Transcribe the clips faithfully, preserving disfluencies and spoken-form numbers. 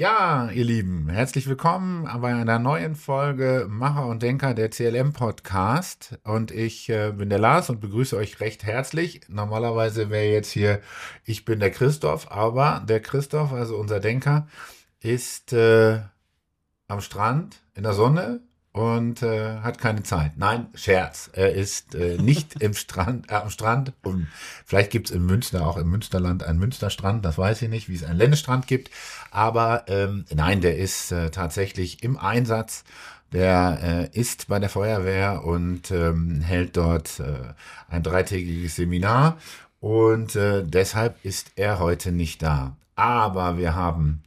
Ja, ihr Lieben, herzlich willkommen bei einer neuen Folge Macher und Denker, der C L M-Podcast. Und ich äh, bin der Lars und begrüße euch recht herzlich. Normalerweise wäre jetzt hier, ich bin der Christoph, aber der Christoph, also unser Denker, ist äh, am Strand in der Sonne und äh, hat keine Zeit. Nein, Scherz. Er ist äh, nicht im Strand, äh, am Strand. Und vielleicht gibt es in Münster, auch im Münsterland, einen Münsterstrand. Das weiß ich nicht, wie es einen Ländestrand gibt. Aber ähm, nein, der ist äh, tatsächlich im Einsatz. Der äh, ist bei der Feuerwehr und ähm, hält dort äh, ein dreitägiges Seminar. Und äh, deshalb ist er heute nicht da. Aber wir haben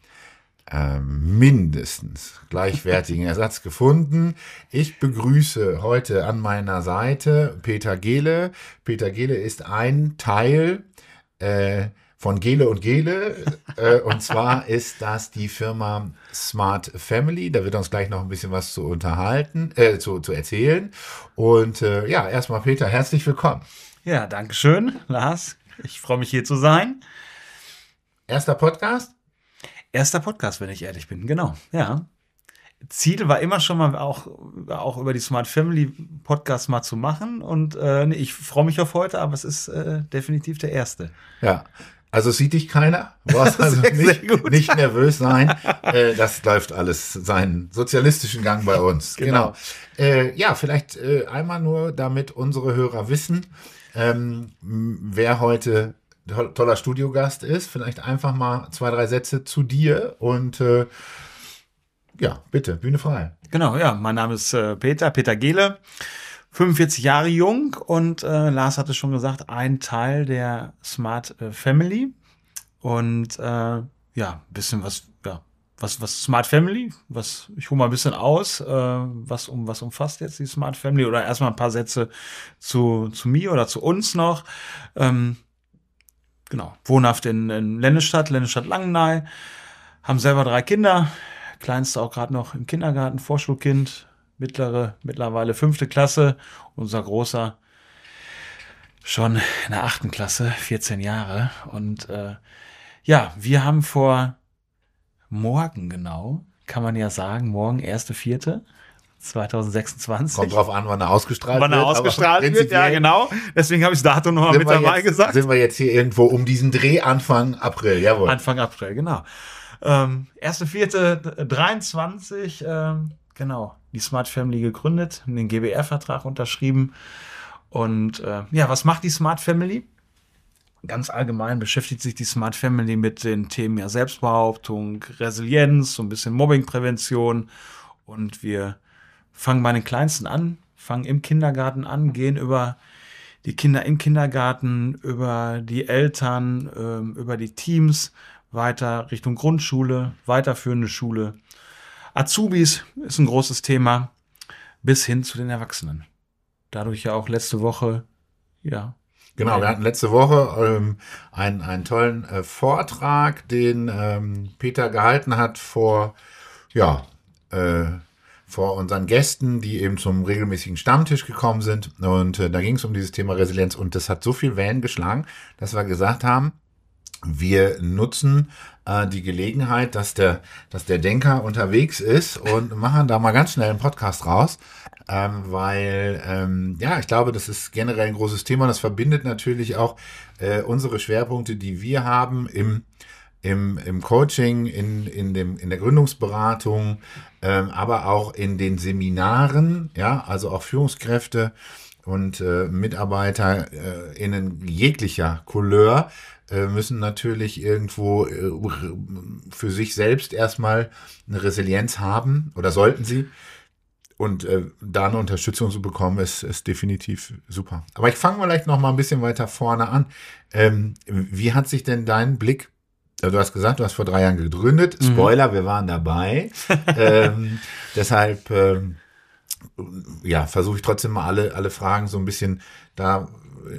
mindestens gleichwertigen Ersatz gefunden. Ich begrüße heute an meiner Seite Peter Gehle. Peter Gehle ist ein Teil äh, von Gehle und Gehle. Äh, und zwar ist das die Firma Smart Family. Da wird uns gleich noch ein bisschen was zu unterhalten, äh, zu, zu erzählen. Und äh, ja, erstmal Peter, herzlich willkommen. Ja, danke schön, Lars. Ich freue mich, hier zu sein. Erster Podcast? Erster Podcast, wenn ich ehrlich bin, genau, ja. Ziel war immer schon mal auch, auch über die Smart Family Podcast mal zu machen und äh, nee, ich freue mich auf heute, aber es ist äh, definitiv der erste. Ja, also sieht dich keiner, brauchst also sehr, nicht, sehr nicht nervös sein, äh, das läuft alles seinen sozialistischen Gang bei uns. Genau. genau. Äh, ja, vielleicht äh, einmal nur, damit unsere Hörer wissen, ähm, wer heute toller Studiogast ist. Vielleicht einfach mal zwei, drei Sätze zu dir und äh, ja, bitte, Bühne frei. Genau, ja, mein Name ist äh, Peter, Peter Gehle, fünfundvierzig Jahre jung und äh, Lars hatte schon gesagt, ein Teil der Smart äh, Family und äh, ja, ein bisschen was, ja, was, was Smart Family, was, ich hole mal ein bisschen aus, äh, was um, was umfasst jetzt die Smart Family oder erstmal ein paar Sätze zu, zu mir oder zu uns noch. Ähm, Genau, wohnhaft in, in Lennestadt, Lennestadt Langenlei, haben selber drei Kinder, kleinste auch gerade noch im Kindergarten, Vorschulkind, mittlere mittlerweile fünfte Klasse, unser großer schon in der achten Klasse, vierzehn Jahre. Und äh, ja, wir haben vor morgen genau, kann man ja sagen, morgen erste Vierte. zwanzig sechsundzwanzig. Kommt drauf an, wann er ausgestrahlt wann wird. Wann er ausgestrahlt wird, ja genau. Deswegen habe ich das Datum nochmal mit dabei jetzt, gesagt. Sind wir jetzt hier irgendwo um diesen Dreh Anfang April, jawohl. Anfang April, genau. Ähm, erste Vierte dreiundzwanzig, ähm, genau. Die Smart Family gegründet, den G B R-Vertrag unterschrieben. Und äh, ja, was macht die Smart Family? Ganz allgemein beschäftigt sich die Smart Family mit den Themen ja Selbstbehauptung, Resilienz, so ein bisschen Mobbingprävention. Und wir fangen bei den Kleinsten an, fangen im Kindergarten an, gehen über die Kinder im Kindergarten, über die Eltern, ähm, über die Teams, weiter Richtung Grundschule, weiterführende Schule. Azubis ist ein großes Thema, bis hin zu den Erwachsenen. Dadurch ja auch letzte Woche, ja. Genau, wir hatten letzte Woche ähm, einen, einen tollen äh, Vortrag, den ähm, Peter gehalten hat vor, ja, äh, vor unseren Gästen, die eben zum regelmäßigen Stammtisch gekommen sind. Und äh, da ging es um dieses Thema Resilienz. Und das hat so viel Wellen geschlagen, dass wir gesagt haben, wir nutzen äh, die Gelegenheit, dass der, dass der Denker unterwegs ist und machen da mal ganz schnell einen Podcast raus. Ähm, weil, ähm, ja, ich glaube, das ist generell ein großes Thema. Das verbindet natürlich auch äh, unsere Schwerpunkte, die wir haben im Im, im Coaching, in, in, dem, in der Gründungsberatung, ähm, aber auch in den Seminaren, ja, also auch Führungskräfte und äh, Mitarbeiter äh, in jeglicher Couleur äh, müssen natürlich irgendwo äh, für sich selbst erstmal eine Resilienz haben oder sollten sie. Und äh, da eine Unterstützung zu bekommen, ist, ist definitiv super. Aber ich fange vielleicht noch mal ein bisschen weiter vorne an. Ähm, wie hat sich denn dein Blick, du hast gesagt, du hast vor drei Jahren gegründet. Spoiler, mhm. wir waren dabei. ähm, deshalb ähm, ja, versuche ich trotzdem mal alle, alle Fragen so ein bisschen da äh,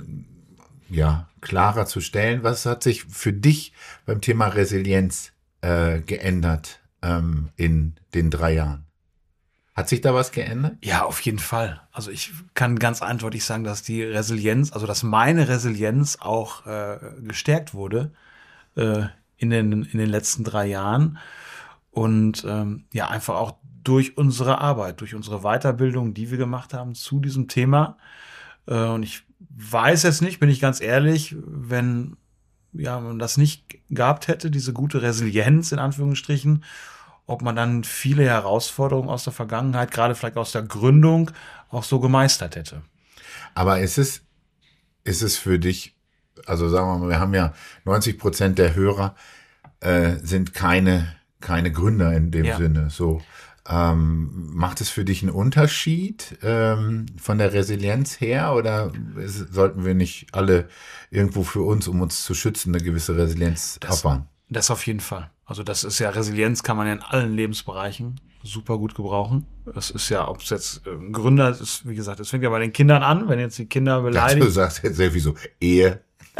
ja, klarer zu stellen. Was hat sich für dich beim Thema Resilienz äh, geändert ähm, in den drei Jahren? Hat sich da was geändert? Ja, auf jeden Fall. Also ich kann ganz eindeutig sagen, dass die Resilienz, also dass meine Resilienz auch äh, gestärkt wurde äh, in den in den letzten drei Jahren. Und ähm, ja, einfach auch durch unsere Arbeit, durch unsere Weiterbildung, die wir gemacht haben zu diesem Thema. Äh, und ich weiß jetzt nicht, bin ich ganz ehrlich, wenn ja, man das nicht gehabt hätte, diese gute Resilienz in Anführungsstrichen, ob man dann viele Herausforderungen aus der Vergangenheit, gerade vielleicht aus der Gründung, auch so gemeistert hätte. Aber ist es, ist es für dich, also sagen wir mal, wir haben ja neunzig Prozent der Hörer äh, sind keine, keine Gründer in dem Ja. Sinne. So, ähm, macht es für dich einen Unterschied ähm, von der Resilienz her oder ist, sollten wir nicht alle irgendwo für uns, um uns zu schützen, eine gewisse Resilienz Das- aufbauen? Das auf jeden Fall. Also das ist ja, Resilienz kann man ja in allen Lebensbereichen super gut gebrauchen. Das ist ja, ob es jetzt äh, ein Gründer ist, wie gesagt, es fängt ja bei den Kindern an, wenn jetzt die Kinder Du beleidigen. sagst jetzt sehr viel so, Ehe,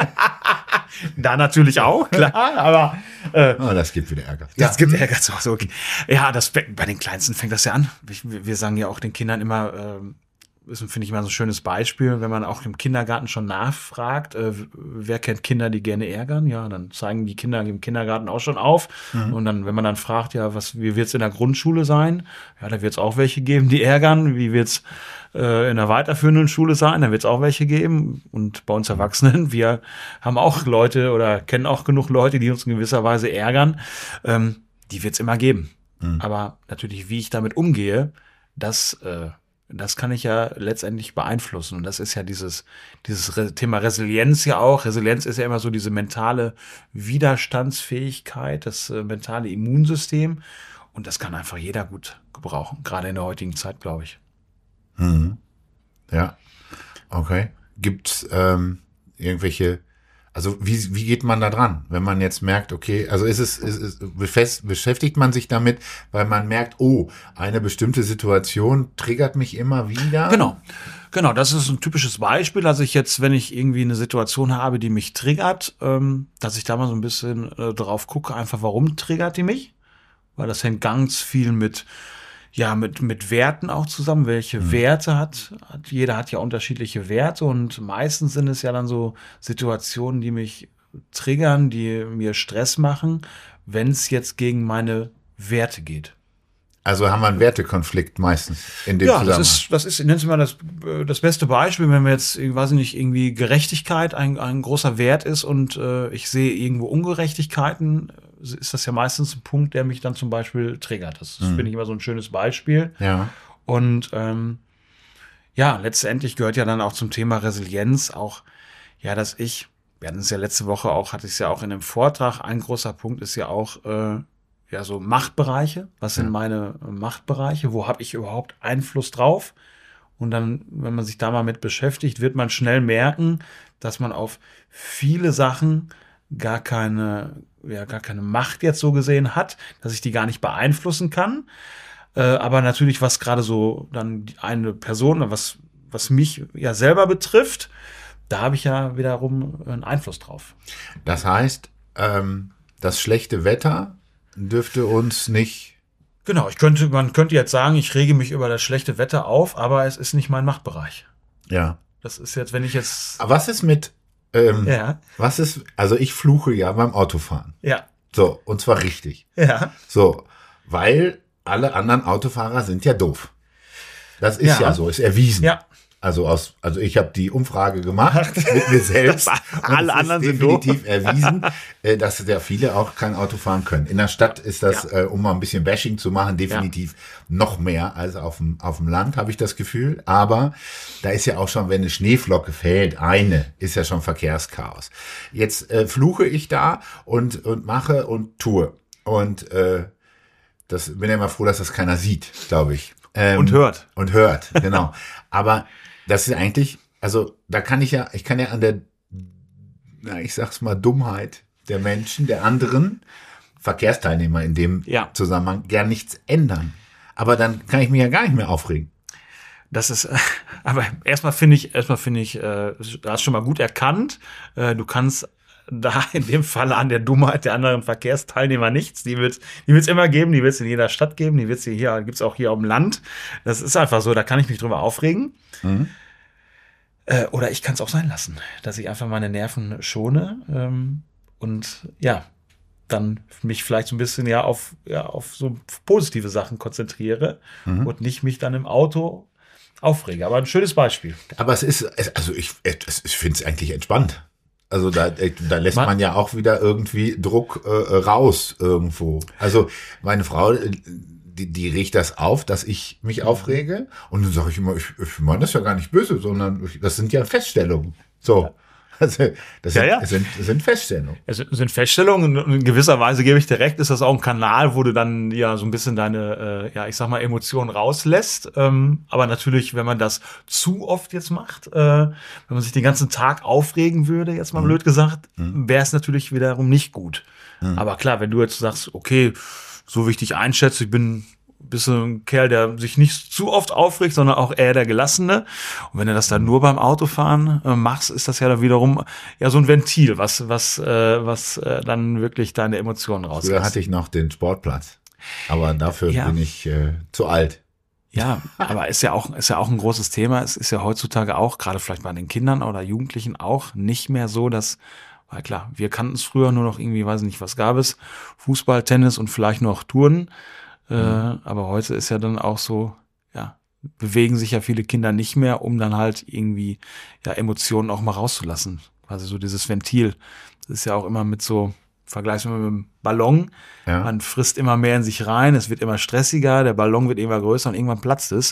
Da natürlich auch, klar, aber äh, oh, das gibt wieder Ärger. das gibt Ärger zu Hause, okay. Ja, das bei den Kleinsten fängt das ja an. Wir, wir sagen ja auch den Kindern immer, ähm, ist, finde ich immer so ein schönes Beispiel, wenn man auch im Kindergarten schon nachfragt, äh, wer kennt Kinder, die gerne ärgern? Ja, dann zeigen die Kinder im Kindergarten auch schon auf. Mhm. Und dann, wenn man dann fragt, ja, was, wie wird's in der Grundschule sein? Ja, da wird's auch welche geben, die ärgern. Wie wird's äh, in der weiterführenden Schule sein? Da wird's auch welche geben. Und bei uns Erwachsenen, wir haben auch Leute oder kennen auch genug Leute, die uns in gewisser Weise ärgern. Ähm, die wird's immer geben. Mhm. Aber natürlich, wie ich damit umgehe, das äh, Das kann ich ja letztendlich beeinflussen. Und das ist ja dieses, dieses Re- Thema Resilienz ja auch. Resilienz ist ja immer so diese mentale Widerstandsfähigkeit, das äh, mentale Immunsystem. Und das kann einfach jeder gut gebrauchen, gerade in der heutigen Zeit, glaube ich. Mhm. Ja, okay. Gibt's ähm, irgendwelche, also wie, wie geht man da dran, wenn man jetzt merkt, okay, also ist es, ist es befest, beschäftigt man sich damit, weil man merkt, oh, eine bestimmte Situation triggert mich immer wieder? Genau, genau, das ist ein typisches Beispiel, dass ich jetzt, wenn ich irgendwie eine Situation habe, die mich triggert, ähm, dass ich da mal so ein bisschen äh, drauf gucke, einfach warum triggert die mich? Weil das hängt ganz viel mit ja, mit, mit Werten auch zusammen. Welche mhm. Werte hat, hat, jeder hat ja unterschiedliche Werte und meistens sind es ja dann so Situationen, die mich triggern, die mir Stress machen, wenn es jetzt gegen meine Werte geht. Also haben wir einen Wertekonflikt meistens in dem ja, Zusammenhang. das ist, das ist, nennen Sie mal das, das beste Beispiel, wenn wir jetzt, ich weiß nicht, irgendwie Gerechtigkeit ein, ein großer Wert ist und äh, ich sehe irgendwo Ungerechtigkeiten, ist das ja meistens ein Punkt, der mich dann zum Beispiel triggert. Das mhm. finde ich immer so ein schönes Beispiel. Ja. Und ähm, ja, letztendlich gehört ja dann auch zum Thema Resilienz auch, ja, dass ich, wir hatten es ja letzte Woche auch, hatte ich es ja auch in einem Vortrag, ein großer Punkt ist ja auch, äh, ja, so Machtbereiche. Was sind ja. meine Machtbereiche? Wo habe ich überhaupt Einfluss drauf? Und dann, wenn man sich da mal mit beschäftigt, wird man schnell merken, dass man auf viele Sachen gar keine, ja, gar keine Macht jetzt so gesehen hat, dass ich die gar nicht beeinflussen kann. Äh, aber natürlich, was gerade so dann eine Person, was, was mich ja selber betrifft, da habe ich ja wiederum einen Einfluss drauf. Das heißt, ähm, das schlechte Wetter dürfte uns nicht. Genau, ich könnte, man könnte jetzt sagen, ich rege mich über das schlechte Wetter auf, aber es ist nicht mein Machtbereich. Ja. Das ist jetzt, wenn ich jetzt. Aber was ist mit, ähm, ja. was ist, also ich fluche ja beim Autofahren. Ja. So, und zwar richtig. Ja. So, weil alle anderen Autofahrer sind ja doof. Das ist ja, ja so, ist erwiesen. Ja. Also aus, also ich habe die Umfrage gemacht mit mir selbst. Alle anderen sind definitiv erwiesen, äh, dass ja viele auch kein Auto fahren können. In der Stadt ist das, ja. äh, um mal ein bisschen Bashing zu machen, definitiv ja. noch mehr als auf dem auf dem Land, habe ich das Gefühl. Aber da ist ja auch schon, wenn eine Schneeflocke fällt, eine, ist ja schon Verkehrschaos. Jetzt äh, fluche ich da und und mache und tue und äh, das bin ja immer froh, dass das keiner sieht, glaube ich. Ähm, und hört. Und hört, genau. Aber das ist eigentlich, also da kann ich ja, ich kann ja an der, na, ich sag's mal, Dummheit der Menschen, der anderen Verkehrsteilnehmer in dem ja. Zusammenhang gern nichts ändern. Aber dann kann ich mich ja gar nicht mehr aufregen. Das ist, aber erstmal finde ich, erstmal finde ich, äh, du hast schon mal gut erkannt, äh, du kannst da in dem Fall an der Dummheit der anderen Verkehrsteilnehmer nichts. Die wird die wird's immer geben, die wird es in jeder Stadt geben, die wird's hier, gibt's auch hier auf dem Land. Das ist einfach so, da kann ich mich drüber aufregen. Mhm. Äh, oder ich kann es auch sein lassen, dass ich einfach meine Nerven schone. Ähm, und ja, dann mich vielleicht so ein bisschen ja auf, ja, auf so positive Sachen konzentriere Mhm. und nicht mich dann im Auto aufrege. Aber ein schönes Beispiel. Aber es ist, es- also ich, es- ich finde es eigentlich entspannt. Also da, da lässt Man- man ja auch wieder irgendwie Druck äh, raus irgendwo. Also meine Frau, äh, die, die regt das auf, dass ich mich aufrege. Und dann sage ich immer, ich, ich meine das ja gar nicht böse, sondern ich, das sind ja Feststellungen. So. Also das sind, Ja, ja. Es sind, es sind Feststellungen. Es sind Feststellungen und in gewisser Weise gebe ich dir recht, ist das auch ein Kanal, wo du dann ja so ein bisschen deine, äh, ja, ich sag mal, Emotionen rauslässt. Ähm, aber natürlich, wenn man das zu oft jetzt macht, äh, wenn man sich den ganzen Tag aufregen würde, jetzt mal blöd gesagt, wäre es natürlich wiederum nicht gut. Aber klar, wenn du jetzt sagst, okay, so wie ich dich einschätze, ich bin bist du ein Kerl, der sich nicht zu oft aufregt, sondern auch eher der Gelassene. Und wenn du das dann nur beim Autofahren äh, machst, ist das ja dann wiederum ja so ein Ventil, was was äh, was äh, dann wirklich deine Emotionen Früher rauslässt. hatte ich noch den Sportplatz. Aber dafür Ja. bin ich äh, zu alt. Ja, aber ist ja auch ist ja auch ein großes Thema. Es ist ja heutzutage auch, gerade vielleicht bei den Kindern oder Jugendlichen auch nicht mehr so, dass, weil klar, wir kannten es früher nur noch irgendwie, weiß nicht, was gab es, Fußball, Tennis und vielleicht noch Touren. Äh, aber heute ist ja dann auch so, ja, bewegen sich ja viele Kinder nicht mehr, um dann halt irgendwie ja Emotionen auch mal rauszulassen. Quasi so dieses Ventil. Das ist ja auch immer mit so, vergleichs mal mit einem Ballon. Ja. Man frisst immer mehr in sich rein, es wird immer stressiger, der Ballon wird immer größer und irgendwann platzt es.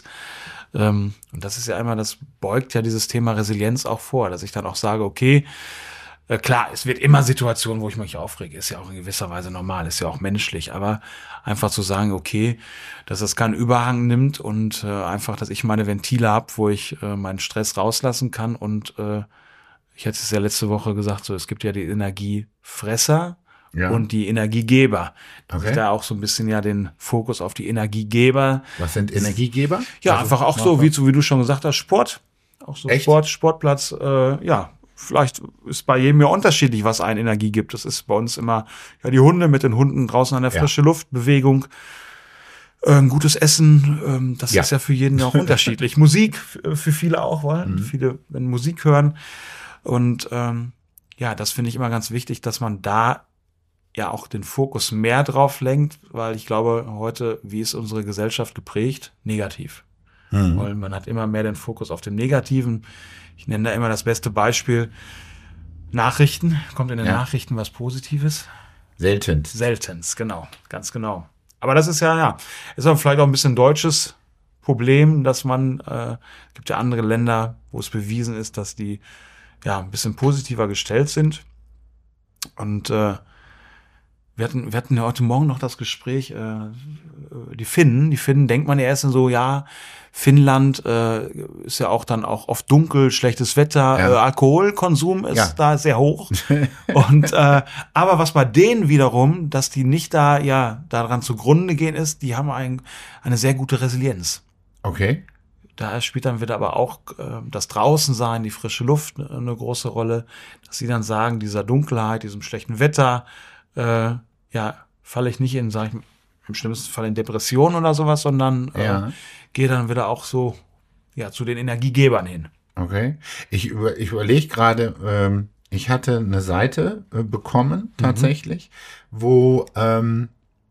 Ähm, und das ist ja einmal, das beugt ja dieses Thema Resilienz auch vor, dass ich dann auch sage, okay, äh, klar, es wird immer Situationen, wo ich mich aufrege, ist ja auch in gewisser Weise normal, ist ja auch menschlich, aber einfach zu sagen, okay, dass das keinen Überhang nimmt und äh, einfach, dass ich meine Ventile habe, wo ich äh, meinen Stress rauslassen kann und äh, ich hatte es ja letzte Woche gesagt, so es gibt ja die Energiefresser Ja. und die Energiegeber. Dass Okay. ich da auch so ein bisschen ja den Fokus auf die Energiegeber. Was sind Energiegeber? Ja, Also, einfach auch so, wie, so wie du schon gesagt hast, Sport. Auch so Echt? Sport, Sportplatz, äh, ja. Vielleicht ist bei jedem ja unterschiedlich, was einen Energie gibt. Das ist bei uns immer ja die Hunde mit den Hunden draußen an der Ja. frische Luft, Bewegung, äh, ein gutes Essen. Ähm, das Ja. ist ja für jeden auch unterschiedlich. Musik f- für viele auch, weil Mhm. viele wenn Musik hören. Und ähm, ja, das finde ich immer ganz wichtig, dass man da ja auch den Fokus mehr drauf lenkt, weil ich glaube, heute, wie ist unsere Gesellschaft geprägt? Negativ. Mhm. Weil man hat immer mehr den Fokus auf dem Negativen. Ich nenne da immer das beste Beispiel. Nachrichten. Kommt in den Ja. Nachrichten was Positives? Selten. Seltens, genau. Ganz genau. Aber das ist ja, ja, ist aber vielleicht auch ein bisschen deutsches Problem, dass man, äh, gibt ja andere Länder, wo es bewiesen ist, dass die ja ein bisschen positiver gestellt sind. Und äh, wir hatten, wir hatten ja heute Morgen noch das Gespräch, äh, die Finnen, die Finnen denkt man ja erst so, ja, Finnland äh, ist ja auch dann auch oft dunkel, schlechtes Wetter, Ja. äh, Alkoholkonsum ist Ja. da sehr hoch. Und äh, aber was bei denen wiederum, dass die nicht da ja daran zugrunde gehen ist, die haben ein, eine sehr gute Resilienz. Okay. Da spielt dann wieder aber auch äh, das Draußensein, die frische Luft eine, eine große Rolle, dass sie dann sagen, dieser Dunkelheit, diesem schlechten Wetter, äh, ja, falle ich nicht in, sag ich, im schlimmsten Fall in Depression oder sowas, sondern äh, Ja. gehe dann wieder auch so ja zu den Energiegebern hin. Okay. Ich, über, ich überlege gerade, ähm, ich hatte eine Seite äh, bekommen, tatsächlich, wo, ähm,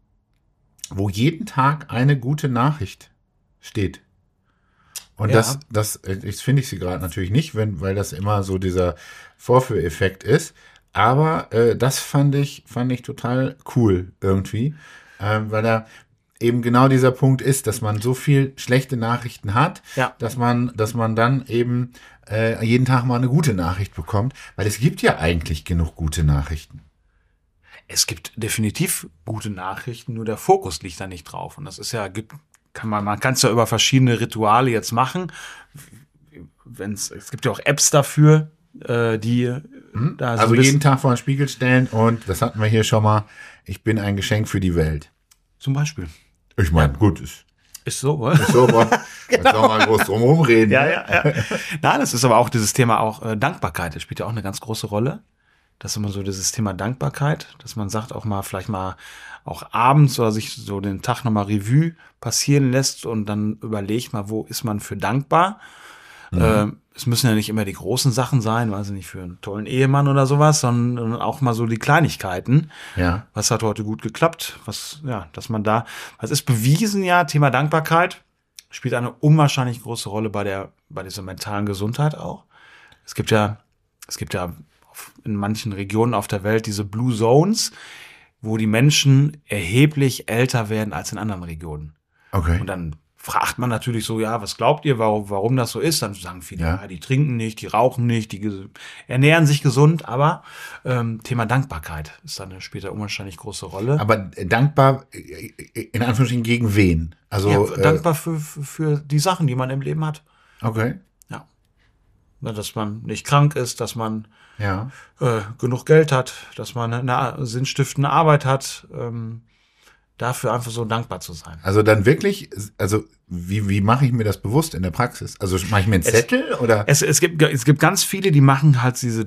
wo jeden Tag eine gute Nachricht steht. Und Ja. das, das, äh, jetzt finde ich sie gerade natürlich nicht, wenn, weil das immer so dieser Vorführeffekt ist. Aber äh, das fand ich, fand ich total cool irgendwie, ähm, weil da eben genau dieser Punkt ist, dass man so viel schlechte Nachrichten hat, Ja. dass man, dass man dann eben äh, jeden Tag mal eine gute Nachricht bekommt, weil es gibt ja eigentlich genug gute Nachrichten. Es gibt definitiv gute Nachrichten, nur der Fokus liegt da nicht drauf. Und das ist ja, gibt, kann man, man kann es ja über verschiedene Rituale jetzt machen. Wenn's, es gibt ja auch Apps dafür, äh, die Hm? da so Also ein bisschen- jeden Tag vor den Spiegel stellen und das hatten wir hier schon mal, ich bin ein Geschenk für die Welt. zum Beispiel. Ich meine, gut, ist, Ist so, oder? ist so, aber genau. soll man groß drum rumreden. Ja, ne? ja, ja. Nein, das ist aber auch dieses Thema auch äh, Dankbarkeit. Das spielt ja auch eine ganz große Rolle. Das ist immer so dieses Thema Dankbarkeit, dass man sagt auch mal, vielleicht mal auch abends oder sich so den Tag nochmal Revue passieren lässt und dann überlegt mal, wo ist man für dankbar. Mhm. Äh, es müssen ja nicht immer die großen Sachen sein, weiß ich nicht, für einen tollen Ehemann oder sowas, sondern auch mal so die Kleinigkeiten. Ja. Was hat heute gut geklappt? Was, ja, dass man da, es ist bewiesen ja, Thema Dankbarkeit spielt eine unwahrscheinlich große Rolle bei der, bei dieser mentalen Gesundheit auch. Es gibt ja, es gibt ja in manchen Regionen auf der Welt diese Blue Zones, wo die Menschen erheblich älter werden als in anderen Regionen. Okay. Und dann fragt man natürlich so, ja, was glaubt ihr, warum, warum das so ist? Dann sagen viele, Ja. ja, die trinken nicht, die rauchen nicht, die ges- ernähren sich gesund, aber ähm, Thema Dankbarkeit ist dann spielt eine unwahrscheinlich große Rolle. Aber dankbar, äh, in Anführungsstrichen, gegen wen? Also, ja, äh, dankbar für, für, für die Sachen, die man im Leben hat. okay. Ja. Na, dass man nicht krank ist, dass man Ja. äh, genug Geld hat, dass man eine sinnstiftende Arbeit hat, ähm, dafür einfach so dankbar zu sein. Also dann wirklich, also wie, wie mache ich mir das bewusst in der Praxis? Also mache ich mir einen Zettel oder? Es, es, gibt, es gibt ganz viele, die machen halt diese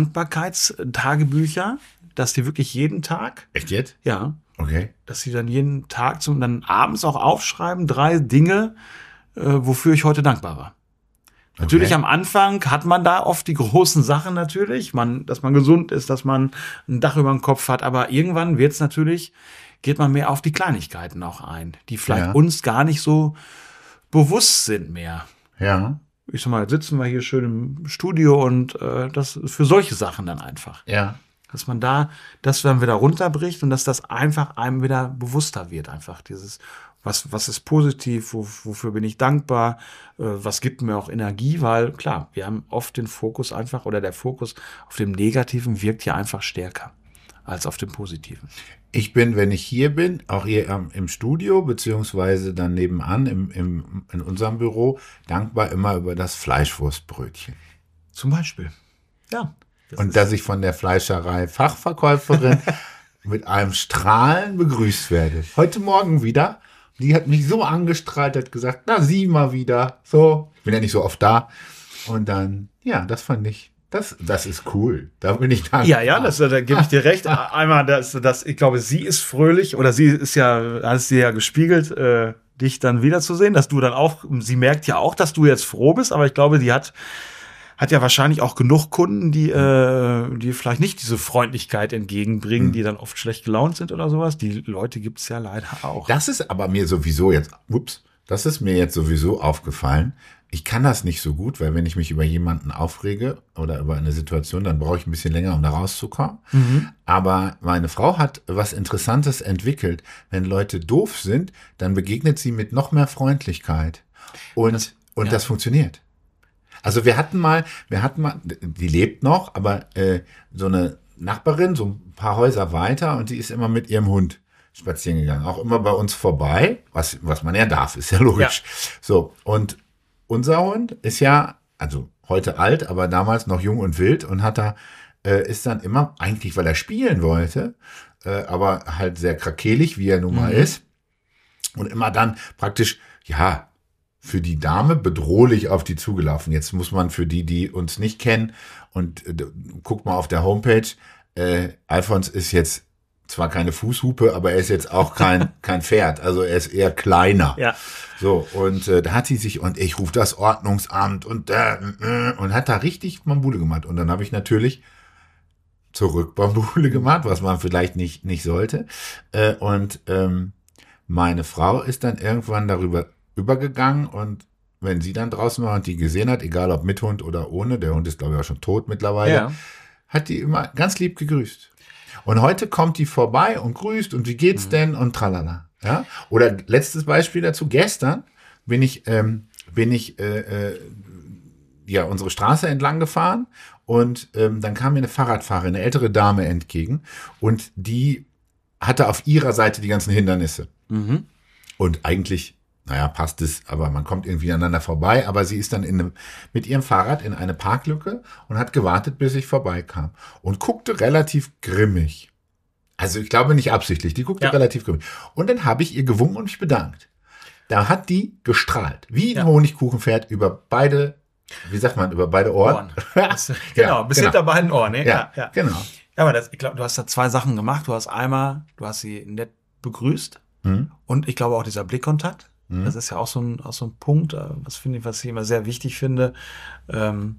Dankbarkeitstagebücher, dass die wirklich jeden Tag, Echt jetzt? ja, Okay. dass sie dann jeden Tag zum dann abends auch aufschreiben, drei Dinge, äh, wofür ich heute dankbar war. Natürlich Okay. am Anfang hat man da oft die großen Sachen natürlich, man, dass man gesund ist, dass man ein Dach über dem Kopf hat, aber irgendwann wird's natürlich, geht man mehr auf die Kleinigkeiten auch ein, die vielleicht Ja. uns gar nicht so bewusst sind mehr. Ja. Ich sag mal, jetzt sitzen wir hier schön im Studio und äh, das für solche Sachen dann einfach. Ja. Dass man da, das dann wieder runterbricht und dass das einfach einem wieder bewusster wird, einfach dieses, was, was ist positiv, wo, wofür bin ich dankbar, äh, was gibt mir auch Energie, weil klar, wir haben oft den Fokus einfach, oder der Fokus auf dem Negativen wirkt ja einfach stärker als auf dem Positiven. Ich bin, wenn ich hier bin, auch hier ähm, im Studio, beziehungsweise dann nebenan im, im, in unserem Büro, dankbar immer über das Fleischwurstbrötchen. Zum Beispiel. Ja. Das Und ist- dass ich von der Fleischerei Fachverkäuferin mit einem Strahlen begrüßt werde. Heute Morgen wieder. Die hat mich so angestrahlt, hat gesagt, na, sieh mal wieder. So, ich bin ja nicht so oft da. Und dann, ja, das fand ich, das, das ist cool. Da bin ich dankbar. Ja, ja, das, da gebe ich dir recht. Einmal, das, das, ich glaube, sie ist fröhlich, oder sie ist ja, hat sie ja gespiegelt, äh, dich dann wiederzusehen, dass du dann auch, sie merkt ja auch, dass du jetzt froh bist, aber ich glaube, die hat, hat ja wahrscheinlich auch genug Kunden, die, äh, die vielleicht nicht diese Freundlichkeit entgegenbringen, Hm. die dann oft schlecht gelaunt sind oder sowas. Die Leute gibt's ja leider auch. Das ist aber mir sowieso jetzt, ups, das ist mir jetzt sowieso aufgefallen. Ich kann das nicht so gut, weil wenn ich mich über jemanden aufrege oder über eine Situation, dann brauche ich ein bisschen länger, um da rauszukommen. Mhm. Aber meine Frau hat was Interessantes entwickelt. Wenn Leute doof sind, dann begegnet sie mit noch mehr Freundlichkeit. Und, Das- und ja. das funktioniert. Also wir hatten mal, wir hatten mal, die lebt noch, aber äh, so eine Nachbarin, so ein paar Häuser weiter, und die ist immer mit ihrem Hund spazieren gegangen. Auch immer bei uns vorbei, was, was man ja darf, ist ja logisch. So, und unser Hund ist ja, also heute alt, aber damals noch jung und wild, und hat da, äh, ist dann immer, eigentlich weil er spielen wollte, äh, aber halt sehr krakelig, wie er nun mal Mhm. ist, und immer dann praktisch, ja, für die Dame bedrohlich auf die zugelaufen. Jetzt muss man für die, die uns nicht kennen, und äh, guckt mal auf der Homepage, äh, Alfons ist jetzt zwar keine Fußhupe, aber er ist jetzt auch kein, kein Pferd, also er ist eher kleiner. Ja. So, und äh, da hat sie sich, und ich rufe das Ordnungsamt, und äh, äh, und hat da richtig Bambule gemacht. Und dann habe ich natürlich zurück Bambule gemacht, was man vielleicht nicht, nicht sollte. Äh, und ähm, meine Frau ist dann irgendwann darüber übergegangen, und wenn sie dann draußen war und die gesehen hat, egal ob mit Hund oder ohne, der Hund ist glaube ich auch schon tot mittlerweile, Ja. hat die immer ganz lieb gegrüßt. Und heute kommt die vorbei und grüßt, und wie geht's denn, und tralala. Ja? Oder letztes Beispiel dazu, gestern bin ich, ähm, bin ich äh, äh, ja, unsere Straße entlang gefahren, und ähm, dann kam mir eine Fahrradfahrerin, eine ältere Dame entgegen, und die hatte auf ihrer Seite die ganzen Hindernisse. Mhm. Und eigentlich, naja, passt es, aber man kommt irgendwie aneinander vorbei. Aber sie ist dann in einem, mit ihrem Fahrrad in eine Parklücke und hat gewartet, bis ich vorbeikam. Und guckte relativ grimmig. Also ich glaube nicht absichtlich, die guckte Ja. relativ grimmig. Und dann habe ich ihr gewunken und mich bedankt. Da hat die gestrahlt, wie ein Ja. Honigkuchenpferd über beide, wie sagt man, über beide Ohren. Ohren. Das- genau, bis hinter beiden Ohren. Ne? Ja, ja. genau. Ja, aber das, ich glaube, du hast da zwei Sachen gemacht. Du hast einmal, du hast sie nett begrüßt, Hm? und ich glaube auch dieser Blickkontakt. Mhm. Das ist ja auch so ein, auch so ein Punkt, was finde ich, was ich immer sehr wichtig finde. Ähm,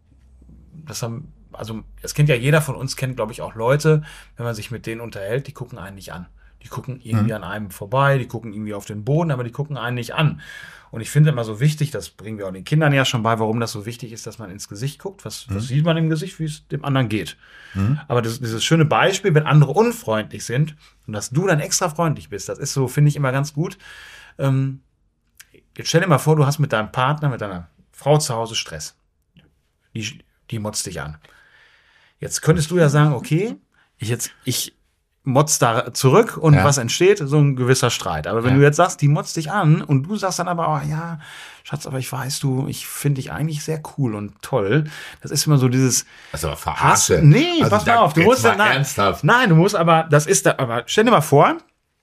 das haben, also es kennt ja jeder von uns, kennt glaube ich auch Leute, wenn man sich mit denen unterhält, die gucken einen nicht an. Die gucken irgendwie mhm. an einem vorbei, die gucken irgendwie auf den Boden, aber die gucken einen nicht an. Und ich finde immer so wichtig, das bringen wir auch den Kindern ja schon bei, warum das so wichtig ist, dass man ins Gesicht guckt. Was, mhm. was sieht man im Gesicht, wie es dem anderen geht. Mhm. Aber das, dieses schöne Beispiel, wenn andere unfreundlich sind und dass du dann extra freundlich bist, das ist so, finde ich immer ganz gut. Ähm, jetzt stell dir mal vor, du hast mit deinem Partner, mit deiner Frau zu Hause Stress. Die, die motzt dich an. Jetzt könntest du ja sagen, okay, ich jetzt, ich motzt da zurück und ja. was entsteht? So ein gewisser Streit. Aber wenn ja. du jetzt sagst, die motzt dich an und du sagst dann aber, oh ja, Schatz, aber ich weiß, du, ich finde dich eigentlich sehr cool und toll. Das ist immer so dieses Also verarsche. Nee, also pass mal auf. Du musst mal dann, nein, ernsthaft. Nein, du musst aber, das ist da, aber stell dir mal vor,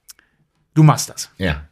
du machst das. Ja.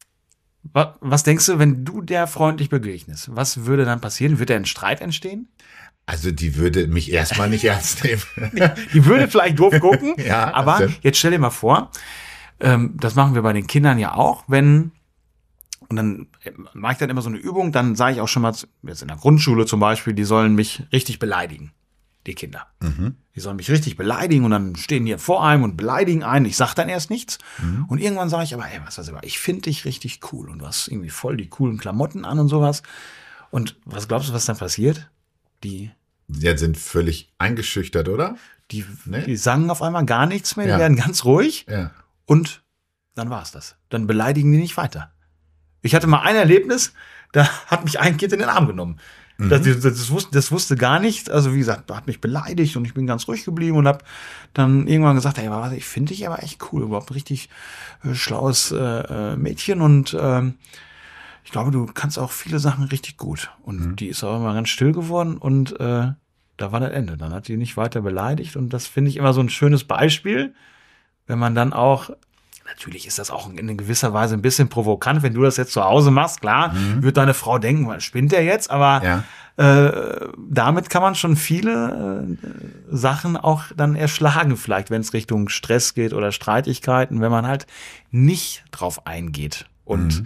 Was, was denkst du, wenn du der freundlich begegnest? Was würde dann passieren? Würde ein Streit entstehen? Also die würde mich erstmal nicht ernst nehmen. Die würde vielleicht doof gucken, ja, aber stimmt. Jetzt stell dir mal vor, ähm, das machen wir bei den Kindern ja auch, wenn, und dann mache ich dann immer so eine Übung, dann sage ich auch schon mal, jetzt in der Grundschule zum Beispiel, die sollen mich richtig beleidigen, die Kinder. Mhm. Die sollen mich richtig beleidigen und dann stehen die vor einem und beleidigen einen. Ich sage dann erst nichts mhm. und irgendwann sage ich aber, ey, was weiß ich, ich finde dich richtig cool und du hast irgendwie voll die coolen Klamotten an und sowas. Und was glaubst du, was dann passiert? Die Die sind völlig eingeschüchtert, oder? Die, nee? die sagen auf einmal gar nichts mehr, die ja. werden ganz ruhig ja. und dann war's das. Dann beleidigen die nicht weiter. Ich hatte mal ein Erlebnis, da hat mich ein Kind in den Arm genommen. Mhm. Das, das, das, wusste, das wusste gar nicht, also wie gesagt, hat mich beleidigt und ich bin ganz ruhig geblieben und hab dann irgendwann gesagt, ey, warte, ich finde dich aber echt cool, überhaupt ein richtig äh, schlaues äh, Mädchen und ähm, ich glaube, du kannst auch viele Sachen richtig gut. Und mhm. die ist auch immer ganz still geworden und äh, da war das Ende. Dann hat die nicht weiter beleidigt und das finde ich immer so ein schönes Beispiel, wenn man dann auch, natürlich ist das auch in gewisser Weise ein bisschen provokant, wenn du das jetzt zu Hause machst, klar, mhm. wird deine Frau denken, was spinnt der jetzt? Aber ja. äh, damit kann man schon viele äh, Sachen auch dann erschlagen, vielleicht, wenn es Richtung Stress geht oder Streitigkeiten, wenn man halt nicht drauf eingeht und mhm.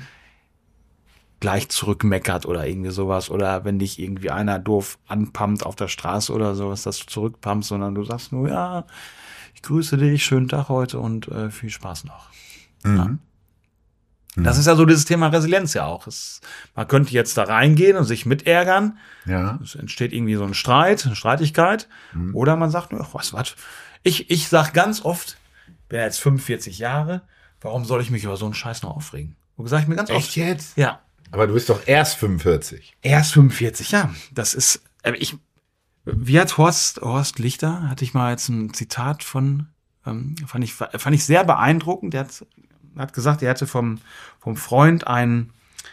gleich zurückmeckert oder irgendwie sowas oder wenn dich irgendwie einer doof anpumpt auf der Straße oder sowas, dass du zurückpumpst, sondern du sagst nur, ja, ich grüße dich, schönen Tag heute und äh, viel Spaß noch. Mhm. Ja. Mhm. Das ist ja so dieses Thema Resilienz ja auch. Es, man könnte jetzt da reingehen und sich mitärgern. Ja. Es entsteht irgendwie so ein Streit, eine Streitigkeit. Mhm. Oder man sagt, ach, was, was. Ich, ich sag ganz oft, bin jetzt fünfundvierzig Jahre, warum soll ich mich über so einen Scheiß noch aufregen? Und sage ich mir ganz Echt oft. jetzt? Ja. Aber du bist doch erst fünfundvierzig. Erst fünfundvierzig, ja. Das ist, äh, ich, wie hat Horst, Horst Lichter, hatte ich mal jetzt ein Zitat von, ähm, fand ich, fand ich sehr beeindruckend. Der hat, hat gesagt, er hatte vom, vom Freund einen,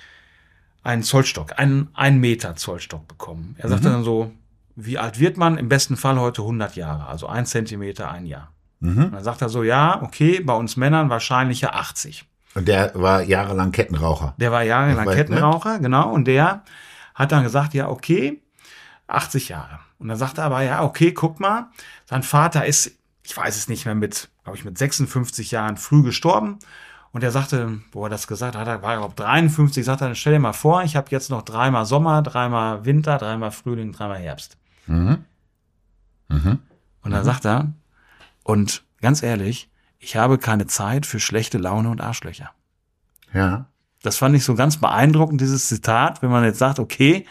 einen Zollstock, einen, einen Meter Zollstock bekommen. Er sagte mhm. dann so, wie alt wird man? Im besten Fall heute hundert Jahre, also ein Zentimeter, ein Jahr. Mhm. Und dann sagt er so, ja, okay, bei uns Männern wahrscheinlich ja achtzig. Und der war jahrelang Kettenraucher. Der war jahrelang weiß, Kettenraucher, ne? genau. Und der hat dann gesagt, ja, okay, achtzig Jahre. Und dann sagt er aber, ja, okay, guck mal, sein Vater ist, ich weiß es nicht mehr, mit, glaube ich, mit sechsundfünfzig Jahren früh gestorben. Und er sagte, wo er das gesagt hat, er war, glaube ich, dreiundfünfzig, sagt er, stell dir mal vor, ich habe jetzt noch dreimal Sommer, dreimal Winter, dreimal Frühling, dreimal Herbst. Mhm. Mhm. Und dann mhm. sagt er, und ganz ehrlich, ich habe keine Zeit für schlechte Laune und Arschlöcher. Ja. Das fand ich so ganz beeindruckend, dieses Zitat, wenn man jetzt sagt, okay,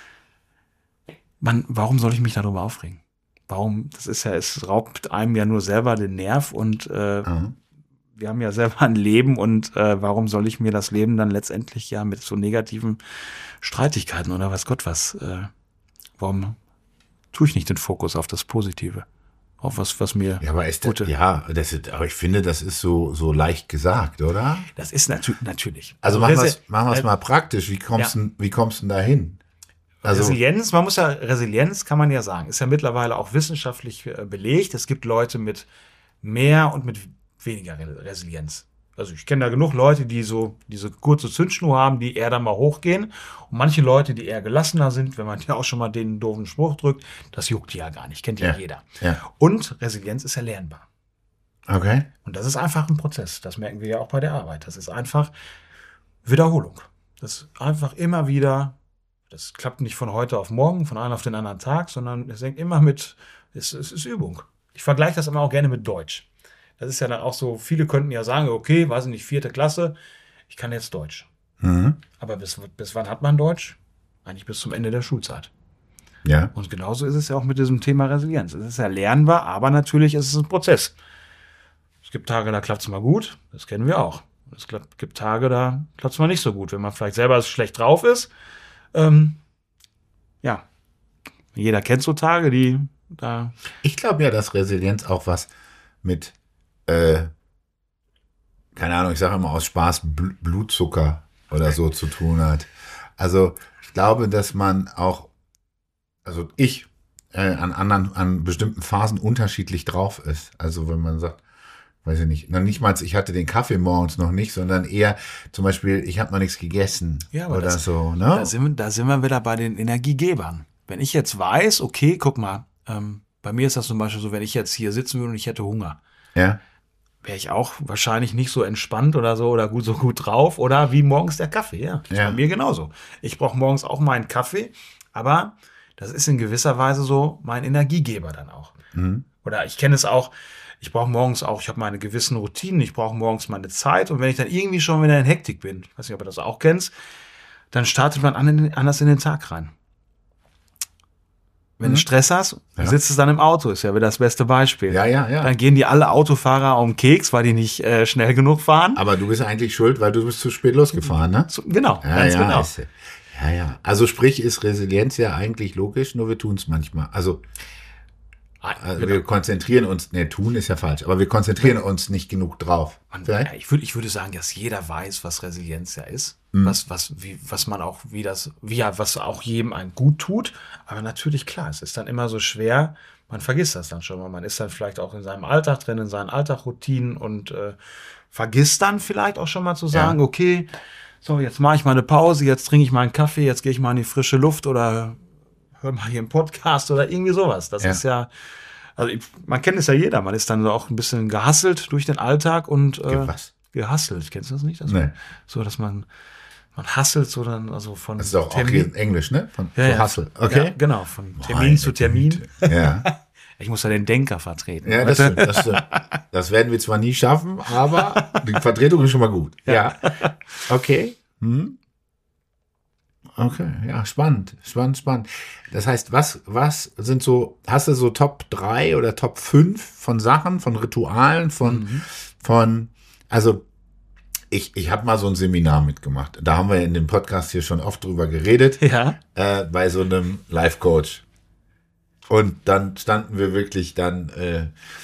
man, warum soll ich mich darüber aufregen? Warum? Das ist ja, es raubt einem ja nur selber den Nerv und äh, mhm. wir haben ja selber ein Leben und äh, warum soll ich mir das Leben dann letztendlich ja mit so negativen Streitigkeiten oder weiß Gott was, äh, warum tue ich nicht den Fokus auf das Positive? Auf was, was mir ja, aber ist gute. Das, ja, das ist, aber ich finde, das ist so, so leicht gesagt, oder? Das ist natu- natürlich. Also machen wir es machen wir's mal praktisch. Wie kommst du, ja. wie kommst du da hin? Also Resilienz, man muss ja, Resilienz kann man ja sagen, ist ja mittlerweile auch wissenschaftlich äh, belegt. Es gibt Leute mit mehr und mit weniger Resilienz. Also ich kenne da genug Leute, die so diese kurze Zündschnur haben, die eher dann mal hochgehen. Und manche Leute, die eher gelassener sind, wenn man ja auch schon mal den doofen Spruch drückt, das juckt die ja gar nicht, kennt ja, ja jeder. Ja. Und Resilienz ist ja lernbar. Okay. Und das ist einfach ein Prozess. Das merken wir ja auch bei der Arbeit. Das ist einfach, Wiederholung. Das ist einfach immer wieder, das klappt nicht von heute auf morgen, von einem auf den anderen Tag, sondern es hängt immer mit, es, es ist Übung. Ich vergleiche das immer auch gerne mit Deutsch. Das ist ja dann auch so, viele könnten ja sagen, okay, weiß ich nicht, vierte Klasse, ich kann jetzt Deutsch. Mhm. Aber bis, bis wann hat man Deutsch? Eigentlich bis zum Ende der Schulzeit. Ja. Und genauso ist es ja auch mit diesem Thema Resilienz. Es ist ja lernbar, aber natürlich ist es ein Prozess. Es gibt Tage, da klappt es mal gut, das kennen wir auch. Es gibt Tage, da klappt es mal nicht so gut, wenn man vielleicht selber schlecht drauf ist. Ähm, ja, jeder kennt so Tage, die da... Ich glaube ja, dass Resilienz auch was mit, äh, keine Ahnung, ich sage immer aus Spaß, Bl- Blutzucker oder so zu tun hat. Also ich glaube, dass man auch, also ich, äh, an anderen, an bestimmten Phasen unterschiedlich drauf ist. Also wenn man sagt, weiß ich nicht, noch nicht mal, ich hatte den Kaffee morgens noch nicht, sondern eher zum Beispiel, ich habe noch nichts gegessen Ja, aber oder das, so. Ne? Da sind, wir, da sind wir wieder bei den Energiegebern. Wenn ich jetzt weiß, okay, guck mal, ähm, bei mir ist das zum Beispiel so, wenn ich jetzt hier sitzen würde und ich hätte Hunger, Ja. wäre ich auch wahrscheinlich nicht so entspannt oder so oder gut so gut drauf oder wie morgens der Kaffee. Ja, das ist Ja. bei mir genauso. Ich brauche morgens auch meinen Kaffee, aber das ist in gewisser Weise so mein Energiegeber dann auch. Mhm. Oder ich kenne es auch, ich brauche morgens auch, ich habe meine gewissen Routinen, ich brauche morgens meine Zeit und wenn ich dann irgendwie schon wieder in Hektik bin, ich weiß nicht, ob du das auch kennst, dann startet man an, anders in den Tag rein. Wenn Mhm. du Stress hast, Ja. sitzt es dann im Auto, ist ja wieder das beste Beispiel. Ja, ja, ja. Dann gehen die alle Autofahrer auf den Keks, weil die nicht äh, schnell genug fahren. Aber du bist eigentlich schuld, weil du bist zu spät losgefahren, ne? So, genau, Ja, ganz ja, genau. ist, ja, ja. Also sprich, ist Resilienz ja eigentlich logisch, nur wir tun es manchmal. Also, also wir konzentrieren uns, ne, tun ist ja falsch, aber wir konzentrieren uns nicht genug drauf. Man, Vielleicht? ja, ich würde ich würde sagen, dass jeder weiß, was Resilienz ja ist, Mhm. was was wie was man auch wie das wie ja was auch jedem einem gut tut, aber natürlich klar, es ist dann immer so schwer, man vergisst das dann schon mal, man ist dann vielleicht auch in seinem Alltag drin, in seinen Alltagroutinen und äh, vergisst dann vielleicht auch schon mal zu sagen, Ja. okay, so jetzt mache ich mal eine Pause, jetzt trinke ich mal einen Kaffee, jetzt gehe ich mal in die frische Luft oder hör mal hier einen Podcast oder irgendwie sowas. Das Ja. ist ja, also ich, man kennt es ja jeder, man ist dann so auch ein bisschen gehasselt durch den Alltag und äh, Was? gehasselt, kennst du das nicht? Also, Nee. so, dass man, man hasselt so dann, also von Das ist auch, auch hier in Englisch, ne? Von ja, so ja. Hustle. Okay. Ja, genau, von Termin Meine zu Termin. Güte. Ja. Ich muss ja den Denker vertreten. Ja, das stimmt, das stimmt. Das werden wir zwar nie schaffen, aber die Vertretung ist schon mal gut. Ja. Okay. Hm. Okay, ja, spannend, spannend, spannend. Das heißt, was, was sind so, hast du so Top drei oder Top fünf von Sachen, von Ritualen, von, Mhm. von, also ich, ich habe mal so ein Seminar mitgemacht. Da haben wir in dem Podcast hier schon oft drüber geredet, Ja. äh, bei so einem Life-Coach. Und dann standen wir wirklich dann äh,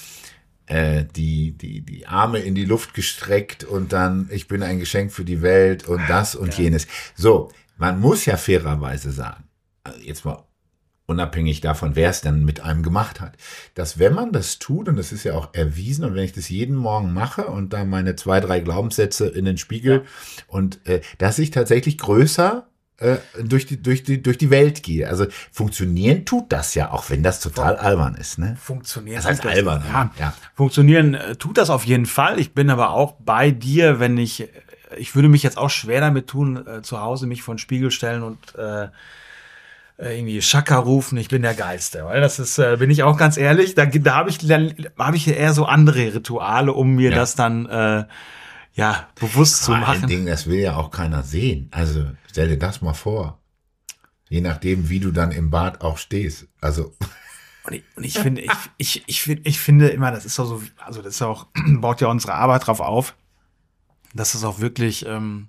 äh, die, die, die Arme in die Luft gestreckt und dann, ich bin ein Geschenk für die Welt und das und jenes. So, man muss ja fairerweise sagen, also jetzt mal unabhängig davon, wer es dann mit einem gemacht hat, dass wenn man das tut, und das ist ja auch erwiesen, und wenn ich das jeden Morgen mache und da meine zwei, drei Glaubenssätze in den Spiegel und äh, dass ich tatsächlich größer äh, durch die, durch die, durch die Welt gehe. Also funktionieren tut das ja, auch wenn das total albern ist, ne? Funktioniert. Das heißt tut albern, Ja. ja. Funktionieren äh, tut das auf jeden Fall. Ich bin aber auch bei dir, wenn ich, ich würde mich jetzt auch schwer damit tun, äh, zu Hause mich vor den Spiegel stellen und äh, irgendwie Schakka rufen, ich bin der Geilste. Weil das ist, äh, bin ich auch ganz ehrlich, da, da habe ich, da habe ich eher so andere Rituale, um mir Ja. das dann äh, ja bewusst zu Vor allen machen. Dingen, das will ja auch keiner sehen. Also stell dir das mal vor. Je nachdem, wie du dann im Bad auch stehst. Also Und ich, und ich finde, ich, ich, ich, find, ich finde immer, das ist auch so, also das ist auch, baut ja unsere Arbeit drauf auf, dass es auch wirklich ähm,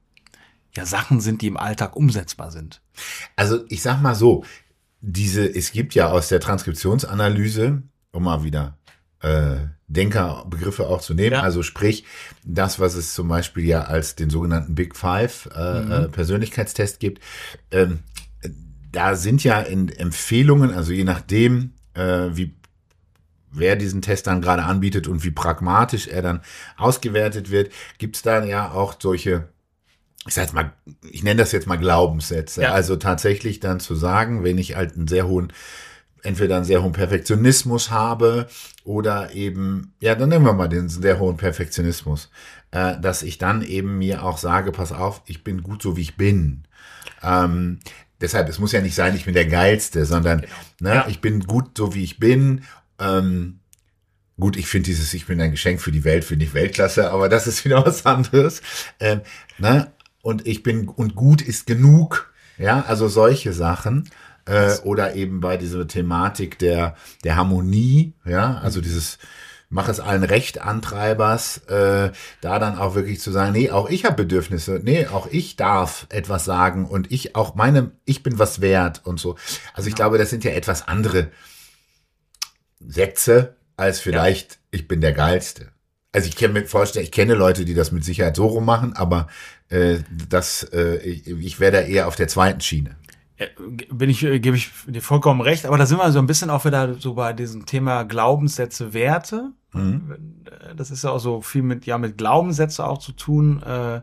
ja Sachen sind, die im Alltag umsetzbar sind. Also ich sag mal so, diese, es gibt ja aus der Transkriptionsanalyse, um mal wieder äh, Denkerbegriffe auch zu nehmen, Ja. also sprich, das, was es zum Beispiel ja als den sogenannten Big Five äh, Mhm. äh, Persönlichkeitstest gibt, ähm, da sind ja in Empfehlungen, also je nachdem, äh, wie wer diesen Test dann gerade anbietet und wie pragmatisch er dann ausgewertet wird, gibt es dann ja auch solche, ich sag jetzt mal, ich nenne das jetzt mal Glaubenssätze. Ja. Also tatsächlich dann zu sagen, wenn ich halt einen sehr hohen entweder einen sehr hohen Perfektionismus habe oder eben, ja, dann nehmen wir mal den sehr hohen Perfektionismus, äh, dass ich dann eben mir auch sage, pass auf, ich bin gut so, wie ich bin. Ähm, deshalb, es muss ja nicht sein, ich bin der Geilste, sondern Genau. ne, Ja. ich bin gut so, wie ich bin. Ähm, gut, ich finde dieses, ich bin ein Geschenk für die Welt, finde ich Weltklasse, aber das ist wieder was anderes. Ähm, ne? Und ich bin, und gut ist genug. Ja, also solche Sachen. Äh, oder eben bei dieser Thematik der, der Harmonie, ja, also dieses Mach es allen recht Antreibers, äh, da dann auch wirklich zu sagen, nee, auch ich habe Bedürfnisse, nee, auch ich darf etwas sagen und ich auch meine, ich bin was wert und so. Also ich glaube, das sind ja etwas andere Sätze als vielleicht, ja. Ich bin der Geilste. Also ich kann mir vorstellen, ich kenne Leute, die das mit Sicherheit so rum machen, aber äh, das, äh, ich, ich wäre da eher auf der zweiten Schiene. Bin ich, gebe ich dir vollkommen recht, aber da sind wir so ein bisschen auch wieder so bei diesem Thema Glaubenssätze, Werte. Mhm. Das ist ja auch so viel mit, ja, mit Glaubenssätze auch zu tun, äh,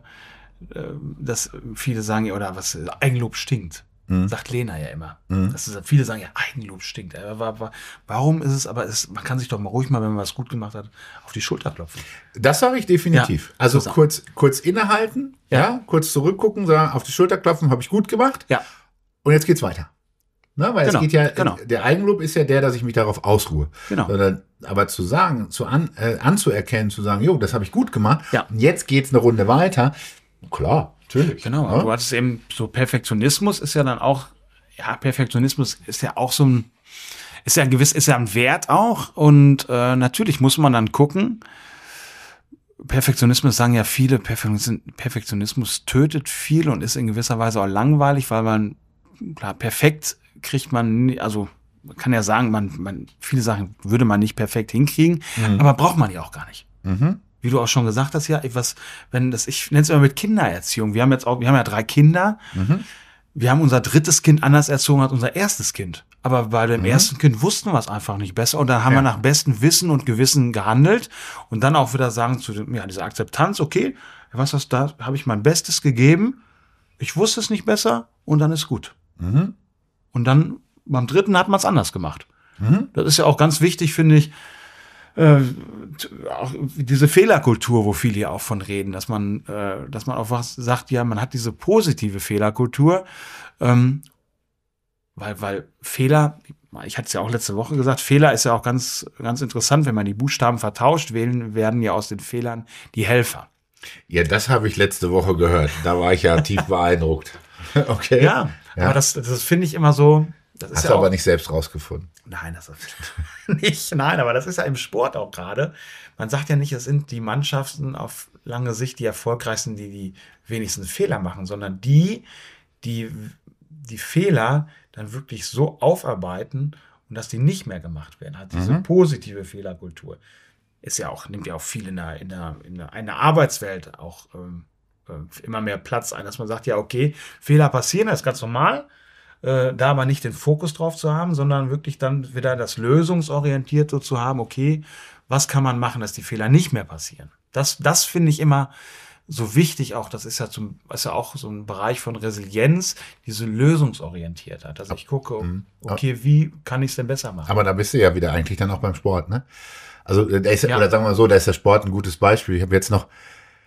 dass viele sagen, ja, oder was, Eigenlob stinkt. Mhm. Sagt Lena ja immer. Mhm. Das ist, viele sagen ja, Eigenlob stinkt. Warum ist es, aber es, man kann sich doch mal ruhig mal, wenn man was gut gemacht hat, auf die Schulter klopfen. Das sage ich definitiv. Ja, also zusammen. kurz, kurz innehalten, ja. ja, kurz zurückgucken, sagen, auf die Schulter klopfen, habe ich gut gemacht. Ja. Und jetzt geht's weiter. Ne, weil genau, es geht ja, genau. Der Eigenlob ist ja der, dass ich mich darauf ausruhe. Genau. Sondern, aber zu sagen, zu an, äh, anzuerkennen, zu sagen, jo, das habe ich gut gemacht. Ja. Und jetzt geht's eine Runde weiter. Klar, natürlich. Genau. Ja? Du hattest eben so Perfektionismus ist ja dann auch, ja, Perfektionismus ist ja auch so ein, ist ja ein gewiss, ist ja ein Wert auch. Und äh, natürlich muss man dann gucken. Perfektionismus sagen ja viele, Perfektionismus tötet viel und ist in gewisser Weise auch langweilig, weil man, klar, perfekt kriegt man, also man kann ja sagen, man, man viele Sachen würde man nicht perfekt hinkriegen, mhm. aber braucht man ja auch gar nicht. Mhm. Wie du auch schon gesagt hast, ja, was, wenn das, ich nenne es immer mit Kindererziehung. Wir haben jetzt auch, wir haben ja drei Kinder. Mhm. Wir haben unser drittes Kind anders erzogen als unser erstes Kind. Aber bei dem mhm. ersten Kind wussten wir es einfach nicht besser. Und dann haben ja. wir nach bestem Wissen und Gewissen gehandelt. Und dann auch wieder sagen zu dem, ja, diese Akzeptanz, okay, was ist da, habe ich mein Bestes gegeben. Ich wusste es nicht besser und dann ist gut. Mhm. Und dann beim dritten hat man es anders gemacht. Mhm. Das ist ja auch ganz wichtig, finde ich, äh, auch diese Fehlerkultur, wo viele ja auch von reden, dass man, äh, dass man auch was sagt, ja, man hat diese positive Fehlerkultur, ähm, weil, weil Fehler, ich hatte es ja auch letzte Woche gesagt, Fehler ist ja auch ganz, ganz interessant, wenn man die Buchstaben vertauscht, wählen, werden ja aus den Fehlern die Helfer. Ja, das habe ich letzte Woche gehört. Da war ich ja tief beeindruckt. Okay. Ja, ja, aber das, das finde ich immer so. Das ist Hast ja du auch, aber nicht selbst rausgefunden. Nein, das ist nicht. Nein, aber das ist ja im Sport auch gerade. Man sagt ja nicht, es sind die Mannschaften auf lange Sicht die erfolgreichsten, die die wenigsten Fehler machen, sondern die, die die Fehler dann wirklich so aufarbeiten und dass die nicht mehr gemacht werden. Hat diese mhm. positive Fehlerkultur. Ist ja auch, nimmt ja auch viel in der, in der, in der, in der Arbeitswelt auch ähm, äh, immer mehr Platz ein, dass man sagt, ja, okay, Fehler passieren, das ist ganz normal. Äh, da aber nicht den Fokus drauf zu haben, sondern wirklich dann wieder das Lösungsorientierte zu haben, okay, was kann man machen, dass die Fehler nicht mehr passieren? Das, das finde ich immer so wichtig auch, das ist ja, zum, ist ja auch so ein Bereich von Resilienz, diese Lösungsorientiertheit, dass ich gucke, okay, wie kann ich es denn besser machen? Aber da bist du ja wieder eigentlich dann auch beim Sport, ne? Also, da ist, ja. oder sagen wir mal so, da ist der Sport ein gutes Beispiel. Ich habe jetzt noch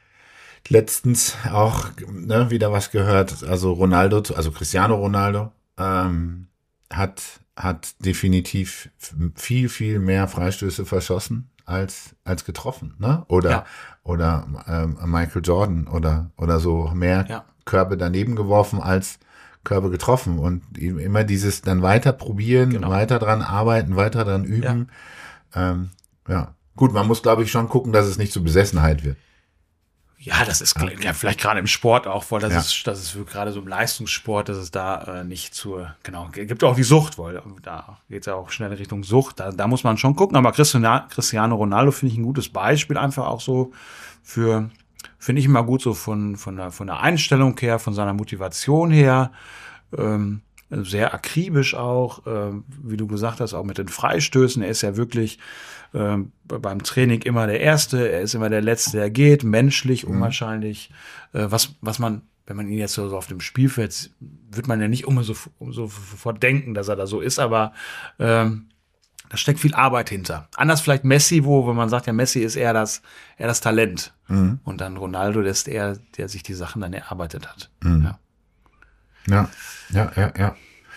letztens auch ne, wieder was gehört, also Ronaldo, also Cristiano Ronaldo, ähm, hat, hat definitiv viel, viel mehr Freistöße verschossen als, als getroffen, ne? Oder, ja. oder ähm, Michael Jordan oder, oder so mehr ja. Körbe daneben geworfen als Körbe getroffen. Und immer dieses dann weiter probieren, genau. weiter dran arbeiten, weiter dran üben. Ja. Ähm, ja. Gut, man muss, glaube ich, schon gucken, dass es nicht zur Besessenheit wird. Ja, das ist ja, ja vielleicht gerade im Sport auch, weil das ja. ist, das ist gerade so im Leistungssport, dass es da äh, nicht zur, genau, gibt auch die Sucht, weil da geht es ja auch schnell in Richtung Sucht, da, da muss man schon gucken, aber Cristiano Ronaldo finde ich ein gutes Beispiel, einfach auch so für, finde ich immer gut, so von, von der, von der Einstellung her, von seiner Motivation her, ähm, sehr akribisch auch, ähm, wie du gesagt hast, auch mit den Freistößen, er ist ja wirklich ähm, beim Training immer der Erste, er ist immer der Letzte, der geht, menschlich, unwahrscheinlich, äh, was, was man wenn man ihn jetzt so auf dem Spielfeld, wird man ja nicht immer so, so sofort denken, dass er da so ist, aber ähm, da steckt viel Arbeit hinter. Anders vielleicht Messi, wo, wenn man sagt, ja, Messi ist eher das, eher das Talent. Mhm. Und dann Ronaldo, der ist eher, der sich die Sachen dann erarbeitet hat. Mhm. Ja. ja, ja, ja, ja.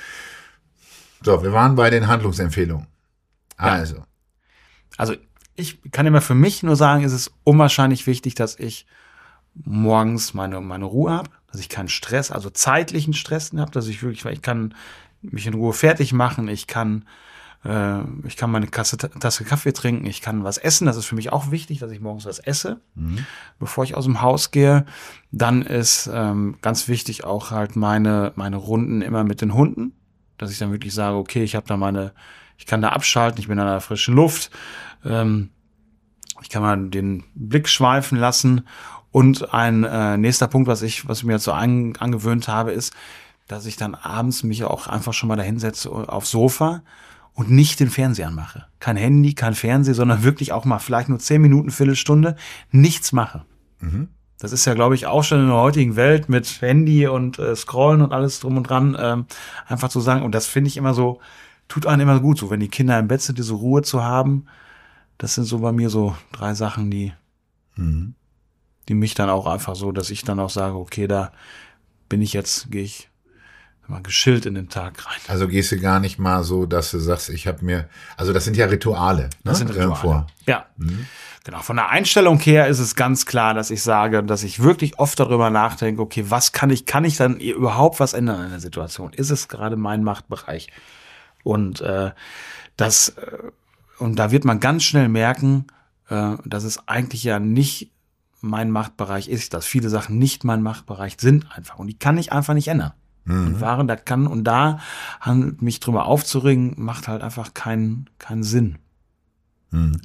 So, wir waren bei den Handlungsempfehlungen. Also. Ja. Also, ich kann immer für mich nur sagen, es ist unwahrscheinlich wichtig, dass ich morgens meine, meine Ruhe habe, dass ich keinen Stress, also zeitlichen Stress habe, dass ich wirklich, weil ich kann mich in Ruhe fertig machen, ich kann, äh, ich kann meine Kasse, Tasse Kaffee trinken, ich kann was essen, das ist für mich auch wichtig, dass ich morgens was esse, mhm. bevor ich aus dem Haus gehe. Dann ist ähm, ganz wichtig auch halt meine, meine Runden immer mit den Hunden, dass ich dann wirklich sage, okay, ich habe da meine, ich kann da abschalten, ich bin an der frischen Luft, ähm, ich kann mal den Blick schweifen lassen. Und ein äh, nächster Punkt, was ich, was ich mir jetzt so an, angewöhnt habe, ist, dass ich dann abends mich auch einfach schon mal da hinsetze aufs Sofa und nicht den Fernseher anmache. Kein Handy, kein Fernseher, sondern wirklich auch mal vielleicht nur zehn Minuten, Viertelstunde nichts mache. Mhm. Das ist ja, glaube ich, auch schon in der heutigen Welt mit Handy und äh, Scrollen und alles drum und dran, ähm, einfach zu sagen, und das finde ich immer so, tut einem immer gut, so wenn die Kinder im Bett sind, diese Ruhe zu haben. Das sind so bei mir so drei Sachen, die mhm. die mich dann auch einfach so, dass ich dann auch sage, okay, da bin ich jetzt, gehe ich mal geschillt in den Tag rein. Also gehst du gar nicht mal so, dass du sagst, ich habe mir, also das sind ja Rituale. Ne? Das sind Rituale. Irgendwo. Ja, mhm. Genau. Von der Einstellung her ist es ganz klar, dass ich sage, dass ich wirklich oft darüber nachdenke, okay, was kann ich, kann ich dann überhaupt was ändern in der Situation? Ist es gerade mein Machtbereich? Und äh, das, äh, und da wird man ganz schnell merken, äh, dass es eigentlich ja nicht mein Machtbereich ist, dass viele Sachen nicht mein Machtbereich sind einfach. Und die kann ich einfach nicht ändern. Mhm. Und waren, da kann, und da mich drüber aufzuregen, macht halt einfach keinen, keinen Sinn. Mhm.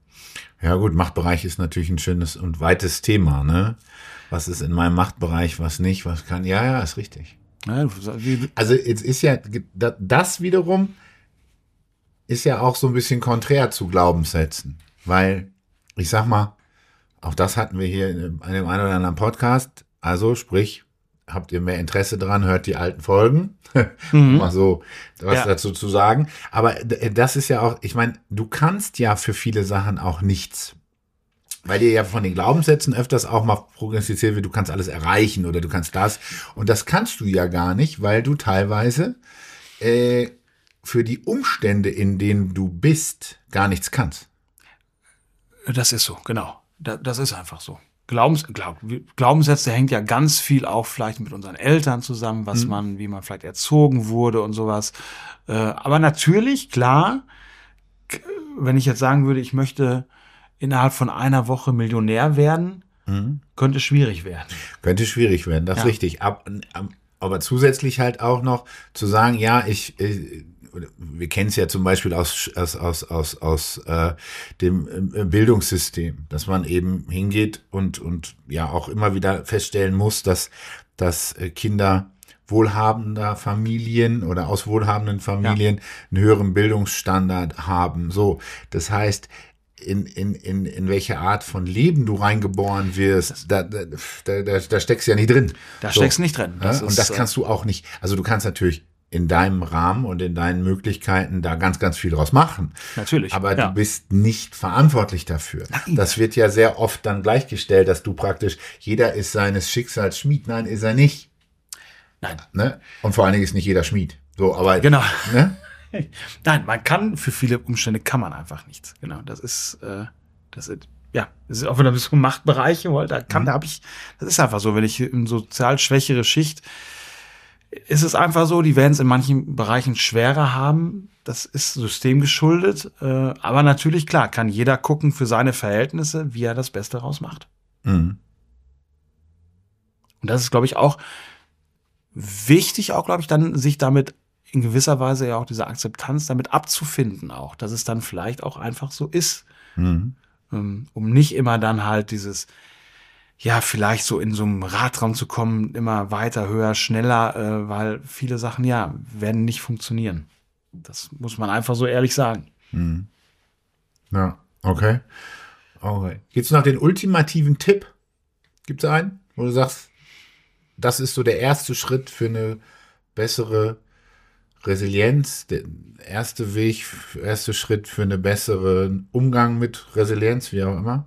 Ja gut, Machtbereich ist natürlich ein schönes und weites Thema, ne? Was ist in meinem Machtbereich, was nicht, was kann, ja, ja, ist richtig. Ja, also jetzt ist ja, das wiederum ist ja auch so ein bisschen konträr zu Glaubenssätzen, weil, ich sag mal, auch das hatten wir hier in einem einen oder anderen Podcast. Also sprich, habt ihr mehr Interesse dran, hört die alten Folgen. Mhm. Mal so was ja. dazu zu sagen. Aber das ist ja auch, ich meine, du kannst ja für viele Sachen auch nichts. Weil dir ja von den Glaubenssätzen öfters auch mal prognostiziert wird, du kannst alles erreichen oder du kannst das. Und das kannst du ja gar nicht, weil du teilweise äh, für die Umstände, in denen du bist, gar nichts kannst. Das ist so, genau. Das ist einfach so. Glaubens, Glaub, Glaubenssätze hängt ja ganz viel auch vielleicht mit unseren Eltern zusammen, was mhm. man, wie man vielleicht erzogen wurde und sowas. Äh, aber natürlich, klar, wenn ich jetzt sagen würde, ich möchte innerhalb von einer Woche Millionär werden, mhm. könnte schwierig werden. Könnte schwierig werden, das ja. ist richtig. Ab, aber zusätzlich halt auch noch zu sagen, ja, ich, ich wir kennen es ja zum Beispiel aus aus aus aus, aus äh, dem Bildungssystem, dass man eben hingeht und und ja auch immer wieder feststellen muss, dass dass Kinder wohlhabender Familien oder aus wohlhabenden Familien ja. einen höheren Bildungsstandard haben. So, das heißt, in in in in welche Art von Leben du reingeboren wirst, da da da, da steckst du ja nicht drin. Da so. steckst du nicht drin. Das ja? Und das kannst du auch nicht. Also du kannst natürlich in deinem Rahmen und in deinen Möglichkeiten da ganz, ganz viel draus machen. Natürlich. Aber ja. du bist nicht verantwortlich dafür. Nein. Das wird ja sehr oft dann gleichgestellt, dass du praktisch, jeder ist seines Schicksals Schmied. Nein, ist er nicht. Nein. Ne? Und vor allen Dingen ist nicht jeder Schmied. So, aber. Genau. Ne? Nein, man kann, für viele Umstände kann man einfach nichts. Genau. Das ist, äh, das ist, ja, das ist auch wieder so Machtbereiche, weil da kann, mhm. da habe ich, das ist einfach so, wenn ich eine sozial schwächere Schicht, ist es einfach so, die werden es in manchen Bereichen schwerer haben. Das ist systemgeschuldet. Äh, aber natürlich, klar, kann jeder gucken für seine Verhältnisse, wie er das Beste rausmacht. Mhm. Und das ist, glaube ich, auch wichtig, auch, glaube ich, dann sich damit in gewisser Weise ja auch diese Akzeptanz damit abzufinden auch, dass es dann vielleicht auch einfach so ist. Mhm. Ähm, um nicht immer dann halt dieses ja, vielleicht so in so einem Radraum zu kommen, immer weiter, höher, schneller, äh, weil viele Sachen, ja, werden nicht funktionieren. Das muss man einfach so ehrlich sagen. Hm. Ja, okay. Okay. Gibt's noch den ultimativen Tipp? Gibt's einen, wo du sagst, das ist so der erste Schritt für eine bessere Resilienz, der erste Weg, erste Schritt für einen besseren Umgang mit Resilienz, wie auch immer.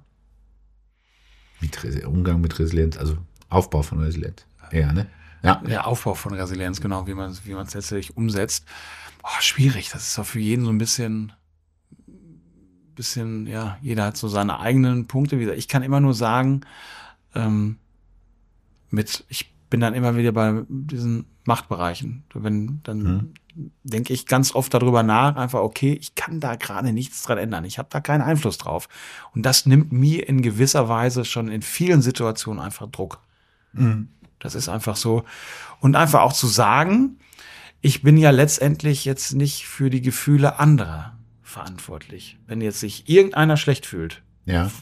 Mit Resi- Umgang mit Resilienz, also Aufbau von Resilienz. Ja, ne? Ja. Der Aufbau von Resilienz, genau, wie man wie man es letztlich umsetzt. Oh, schwierig, das ist doch für jeden so ein bisschen, bisschen, ja, jeder hat so seine eigenen Punkte. Wie gesagt, ich kann immer nur sagen, ähm, mit, ich bin dann immer wieder bei diesen Machtbereichen. Wenn, dann mhm. denke ich ganz oft darüber nach, einfach, okay, ich kann da gerade nichts dran ändern. Ich habe da keinen Einfluss drauf. Und das nimmt mir in gewisser Weise schon in vielen Situationen einfach Druck. Mhm. Das ist einfach so. Und einfach auch zu sagen, ich bin ja letztendlich jetzt nicht für die Gefühle anderer verantwortlich. Wenn jetzt sich irgendeiner schlecht fühlt, ja.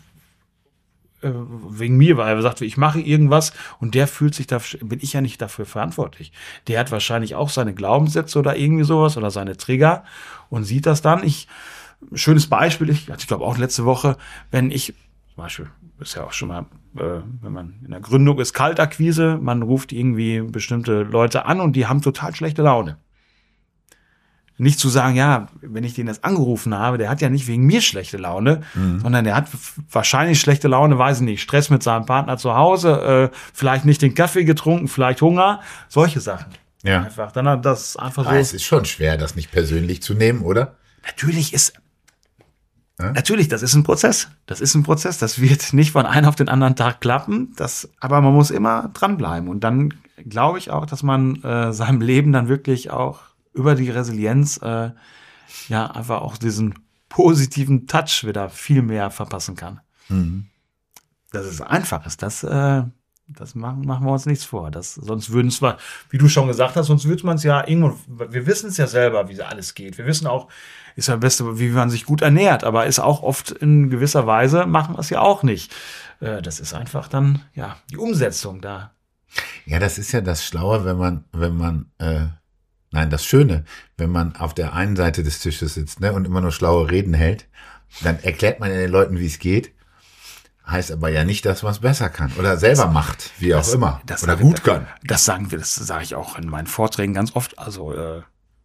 äh, wegen mir, weil er sagt, ich mache irgendwas und der fühlt sich da, bin ich ja nicht dafür verantwortlich. Der hat wahrscheinlich auch seine Glaubenssätze oder irgendwie sowas oder seine Trigger und sieht das dann. Ich, schönes Beispiel, ich, ich glaube auch letzte Woche, wenn ich, zum Beispiel, ist ja auch schon mal, äh, wenn man in der Gründung ist, Kaltakquise, man ruft irgendwie bestimmte Leute an und die haben total schlechte Laune. Nicht zu sagen, ja, wenn ich den jetzt angerufen habe, der hat ja nicht wegen mir schlechte Laune, mhm. sondern der hat wahrscheinlich schlechte Laune, weiß ich nicht, Stress mit seinem Partner zu Hause, äh, vielleicht nicht den Kaffee getrunken, vielleicht Hunger, solche Sachen. Ja. Einfach, dann das einfach so. Ah, es ist schon schwer, das nicht persönlich zu nehmen, oder? Natürlich ist Ja? Natürlich, das ist ein Prozess. Das ist ein Prozess. Das wird nicht von einem auf den anderen Tag klappen. Das, aber man muss immer dranbleiben. Und dann glaube ich auch, dass man äh, seinem Leben dann wirklich auch über die Resilienz äh, ja einfach auch diesen positiven Touch wieder viel mehr verpassen kann. Mhm. Dass es einfach ist, das, äh, das machen, machen wir uns nichts vor. Das, sonst würden es, wie du schon gesagt hast, sonst würde man es ja irgendwo, wir wissen es ja selber, wie alles geht. Wir wissen auch, ist ja das Beste, wie man sich gut ernährt, aber ist auch oft in gewisser Weise, machen wir es ja auch nicht. Äh, das ist einfach dann, ja, die Umsetzung da. Ja, das ist ja das Schlaue, wenn man, wenn man, äh, nein, das Schöne, wenn man auf der einen Seite des Tisches sitzt, ne, und immer nur schlaue Reden hält, dann erklärt man den Leuten, wie es geht. Heißt aber ja nicht, dass man es besser kann oder selber das, macht, wie auch das, immer. Das, oder gut kann. Das sagen wir, das sage ich auch in meinen Vorträgen ganz oft. Also äh,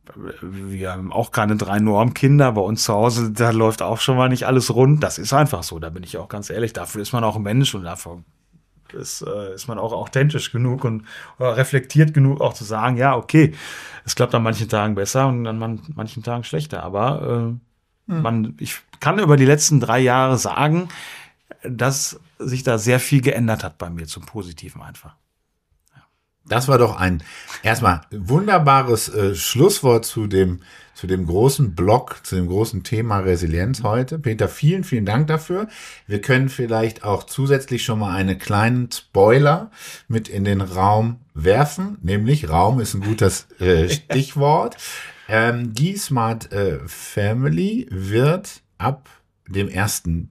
wir haben auch keine drei Normkinder. Bei uns zu Hause, da läuft auch schon mal nicht alles rund. Das ist einfach so, da bin ich auch ganz ehrlich. Dafür ist man auch ein Mensch und dafür ist, äh, ist man auch authentisch genug und oder reflektiert genug, auch zu sagen, ja, okay, es klappt an manchen Tagen besser und an man, manchen Tagen schlechter. Aber äh, hm. man, ich kann über die letzten drei Jahre sagen, dass sich da sehr viel geändert hat bei mir zum Positiven einfach. Ja. Das war doch ein erstmal wunderbares äh, Schlusswort zu dem, zu dem großen Block, zu dem großen Thema Resilienz heute. Peter, vielen, vielen Dank dafür. Wir können vielleicht auch zusätzlich schon mal einen kleinen Spoiler mit in den Raum werfen, nämlich Raum ist ein gutes äh, Stichwort. ähm, die Smart äh, Family wird ab dem ersten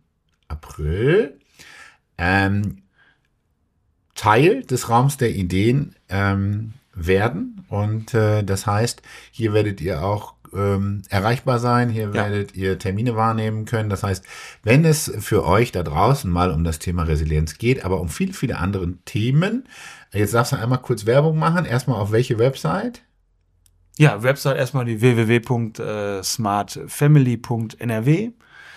April ähm, Teil des Raums der Ideen ähm, werden. Und äh, das heißt, hier werdet ihr auch ähm, erreichbar sein, hier ja. werdet ihr Termine wahrnehmen können. Das heißt, wenn es für euch da draußen mal um das Thema Resilienz geht, aber um viele, viele andere Themen, jetzt darfst du einmal kurz Werbung machen. Erstmal auf welche Website? Ja, Website erstmal die w w w punkt smart family punkt n r w.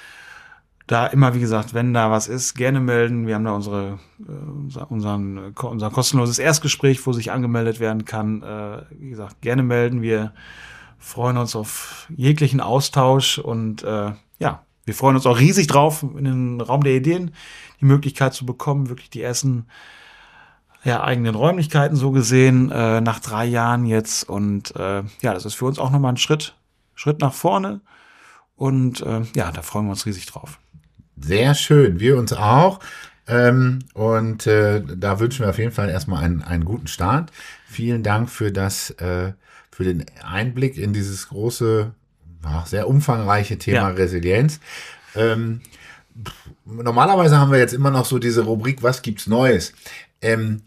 Da immer, wie gesagt, wenn da was ist, gerne melden. Wir haben da unsere, äh, unseren, unser kostenloses Erstgespräch, wo sich angemeldet werden kann. Äh, wie gesagt, gerne melden. Wir freuen uns auf jeglichen Austausch und äh, ja, wir freuen uns auch riesig drauf, in den Raum der Ideen die Möglichkeit zu bekommen, wirklich die ersten ja, eigenen Räumlichkeiten so gesehen, äh, nach drei Jahren jetzt. Und äh, ja, das ist für uns auch nochmal ein Schritt, Schritt nach vorne. Und äh, ja, da freuen wir uns riesig drauf. Sehr schön, wir uns auch. Ähm, und äh, da wünschen wir auf jeden Fall erstmal einen, einen guten Start. Vielen Dank für das, äh, für den Einblick in dieses große, ach, sehr umfangreiche Thema ja. Resilienz. Ähm, normalerweise haben wir jetzt immer noch so diese Rubrik, was gibt's Neues? Ähm,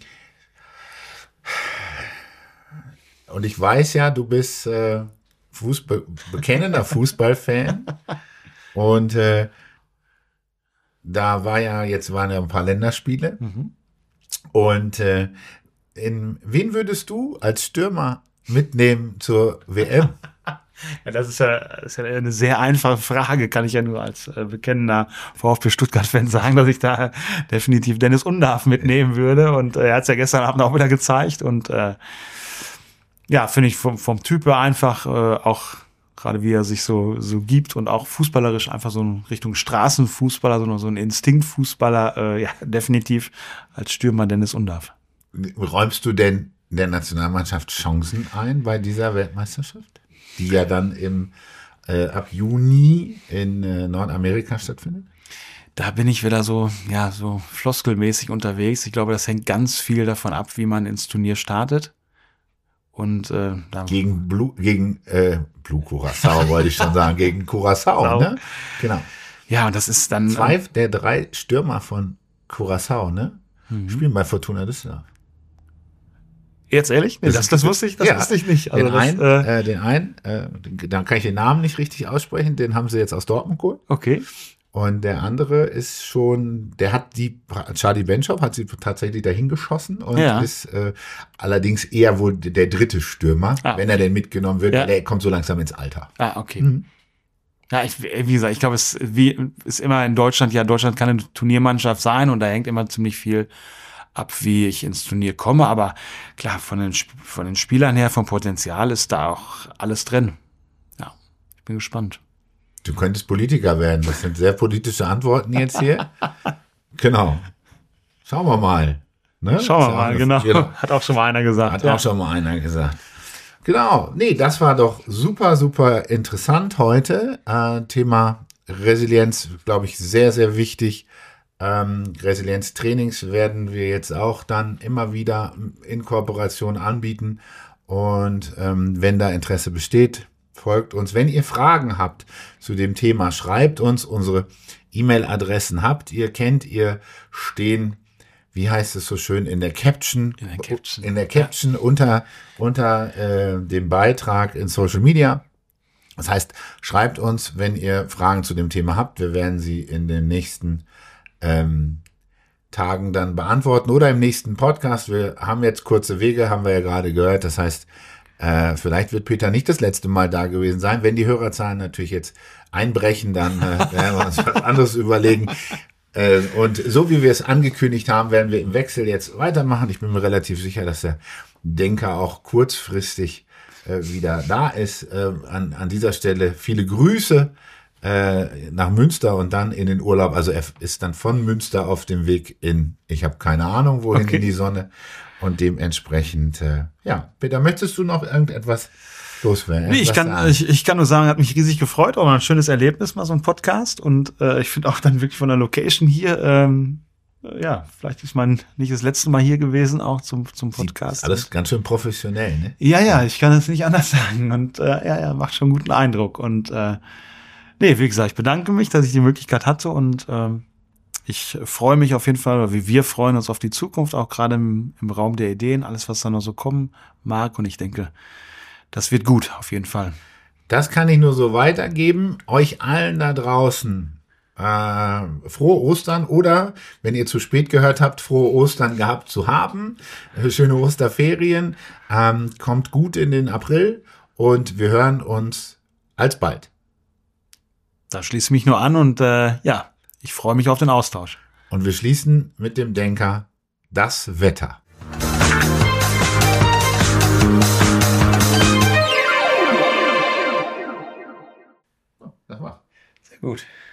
und ich weiß ja, du bist äh, Fußball, bekennender Fußballfan und äh, da war ja, jetzt waren ja ein paar Länderspiele mhm. und äh, in, wen würdest du als Stürmer mitnehmen zur W M? Ja, das ist ja, das ist ja eine sehr einfache Frage, kann ich ja nur als äh, bekennender VfB Stuttgart-Fan sagen, dass ich da definitiv Dennis Undaff mitnehmen würde. Und äh, er hat es ja gestern Abend auch wieder gezeigt. Und äh, ja, finde ich vom, vom Typ her einfach äh, auch, gerade wie er sich so so gibt und auch fußballerisch einfach so in Richtung Straßenfußballer, so, so ein Instinktfußballer, äh, ja, definitiv als Stürmer Dennis Undaff. Räumst du denn der Nationalmannschaft Chancen ein bei dieser Weltmeisterschaft, die ja dann im äh, ab Juni in äh, Nordamerika stattfindet? Da bin ich wieder so, ja, so floskelmäßig unterwegs. Ich glaube, das hängt ganz viel davon ab, wie man ins Turnier startet. Und äh, da gegen Blue, gegen äh, Blue Curaçao wollte ich schon sagen, gegen Curaçao, ne? Genau. Ja, und das ist dann zwei der drei Stürmer von Curaçao, ne? Mhm. Spielen bei Fortuna Düsseldorf. Jetzt ehrlich? Nee, das, das, das wusste ich, das ja, wusste ich nicht. Also den, das, einen, äh, äh, den einen, äh, dann kann ich den Namen nicht richtig aussprechen, den haben sie jetzt aus Dortmund geholt. Okay. Und der andere ist schon, der hat die, Charlie Benschop hat sie tatsächlich dahin geschossen und ja. ist äh, allerdings eher wohl der dritte Stürmer, ah, wenn er denn mitgenommen wird. Ja. Der kommt so langsam ins Alter. Ah, okay. Mhm. Ja, ich, wie gesagt, ich glaube, es wie, ist immer in Deutschland, ja, Deutschland kann eine Turniermannschaft sein und da hängt immer ziemlich viel ab, wie ich ins Turnier komme. Aber klar, von den, von den Spielern her, vom Potenzial ist da auch alles drin. Ja, ich bin gespannt. Du könntest Politiker werden. Das sind sehr politische Antworten jetzt hier. Genau. Schauen wir mal. Ne? Schauen wir mal, genau. genau. Hat auch schon mal einer gesagt. Hat ja. auch schon mal einer gesagt. Genau. Nee, das war doch super, super interessant heute. Äh, Thema Resilienz, glaube ich, sehr, sehr wichtig. Ähm, Resilienztrainings werden wir jetzt auch dann immer wieder in Kooperation anbieten. Und ähm, wenn da Interesse besteht, folgt uns. Wenn ihr Fragen habt zu dem Thema, schreibt uns. Unsere E-Mail-Adressen habt ihr, kennt ihr, stehen, wie heißt es so schön, in der Caption, in der Caption, in der Caption ja. unter, unter äh, dem Beitrag in Social Media. Das heißt, schreibt uns, wenn ihr Fragen zu dem Thema habt. Wir werden sie in den nächsten ähm, Tagen dann beantworten oder im nächsten Podcast. Wir haben jetzt kurze Wege, haben wir ja gerade gehört. Das heißt, Äh, vielleicht wird Peter nicht das letzte Mal da gewesen sein. Wenn die Hörerzahlen natürlich jetzt einbrechen, dann äh, werden wir uns was anderes überlegen. Äh, und so wie wir es angekündigt haben, werden wir im Wechsel jetzt weitermachen. Ich bin mir relativ sicher, dass der Denker auch kurzfristig äh, wieder da ist. Äh, an, an dieser Stelle viele Grüße äh, nach Münster und dann in den Urlaub. Also er ist dann von Münster auf dem Weg in, ich habe keine Ahnung, wohin okay. in die Sonne. Und dementsprechend, äh, ja, Peter, möchtest du noch irgendetwas loswerden? Nee, ich kann, ich, ich kann nur sagen, hat mich riesig gefreut, auch mal ein schönes Erlebnis, mal so ein Podcast. Und äh, ich finde auch dann wirklich von der Location hier, ähm, ja, vielleicht ist man nicht das letzte Mal hier gewesen, auch zum, zum Podcast. Alles ganz schön professionell, ne? Ja, ja, ich kann es nicht anders sagen. Und äh, ja, ja, macht schon guten Eindruck. Und äh, nee, wie gesagt, ich bedanke mich, dass ich die Möglichkeit hatte und ähm, ich freue mich auf jeden Fall, oder wie wir freuen uns auf die Zukunft, auch gerade im, im Raum der Ideen, alles, was da noch so kommen mag. Und ich denke, das wird gut, auf jeden Fall. Das kann ich nur so weitergeben. Euch allen da draußen äh, frohe Ostern oder, wenn ihr zu spät gehört habt, frohe Ostern gehabt zu haben. Schöne Osterferien. Ähm, kommt gut in den April und wir hören uns alsbald. Da schließe ich mich nur an und äh, ja, ich freue mich auf den Austausch. Und wir schließen mit dem Denker das Wetter. Das war's. Sehr gut.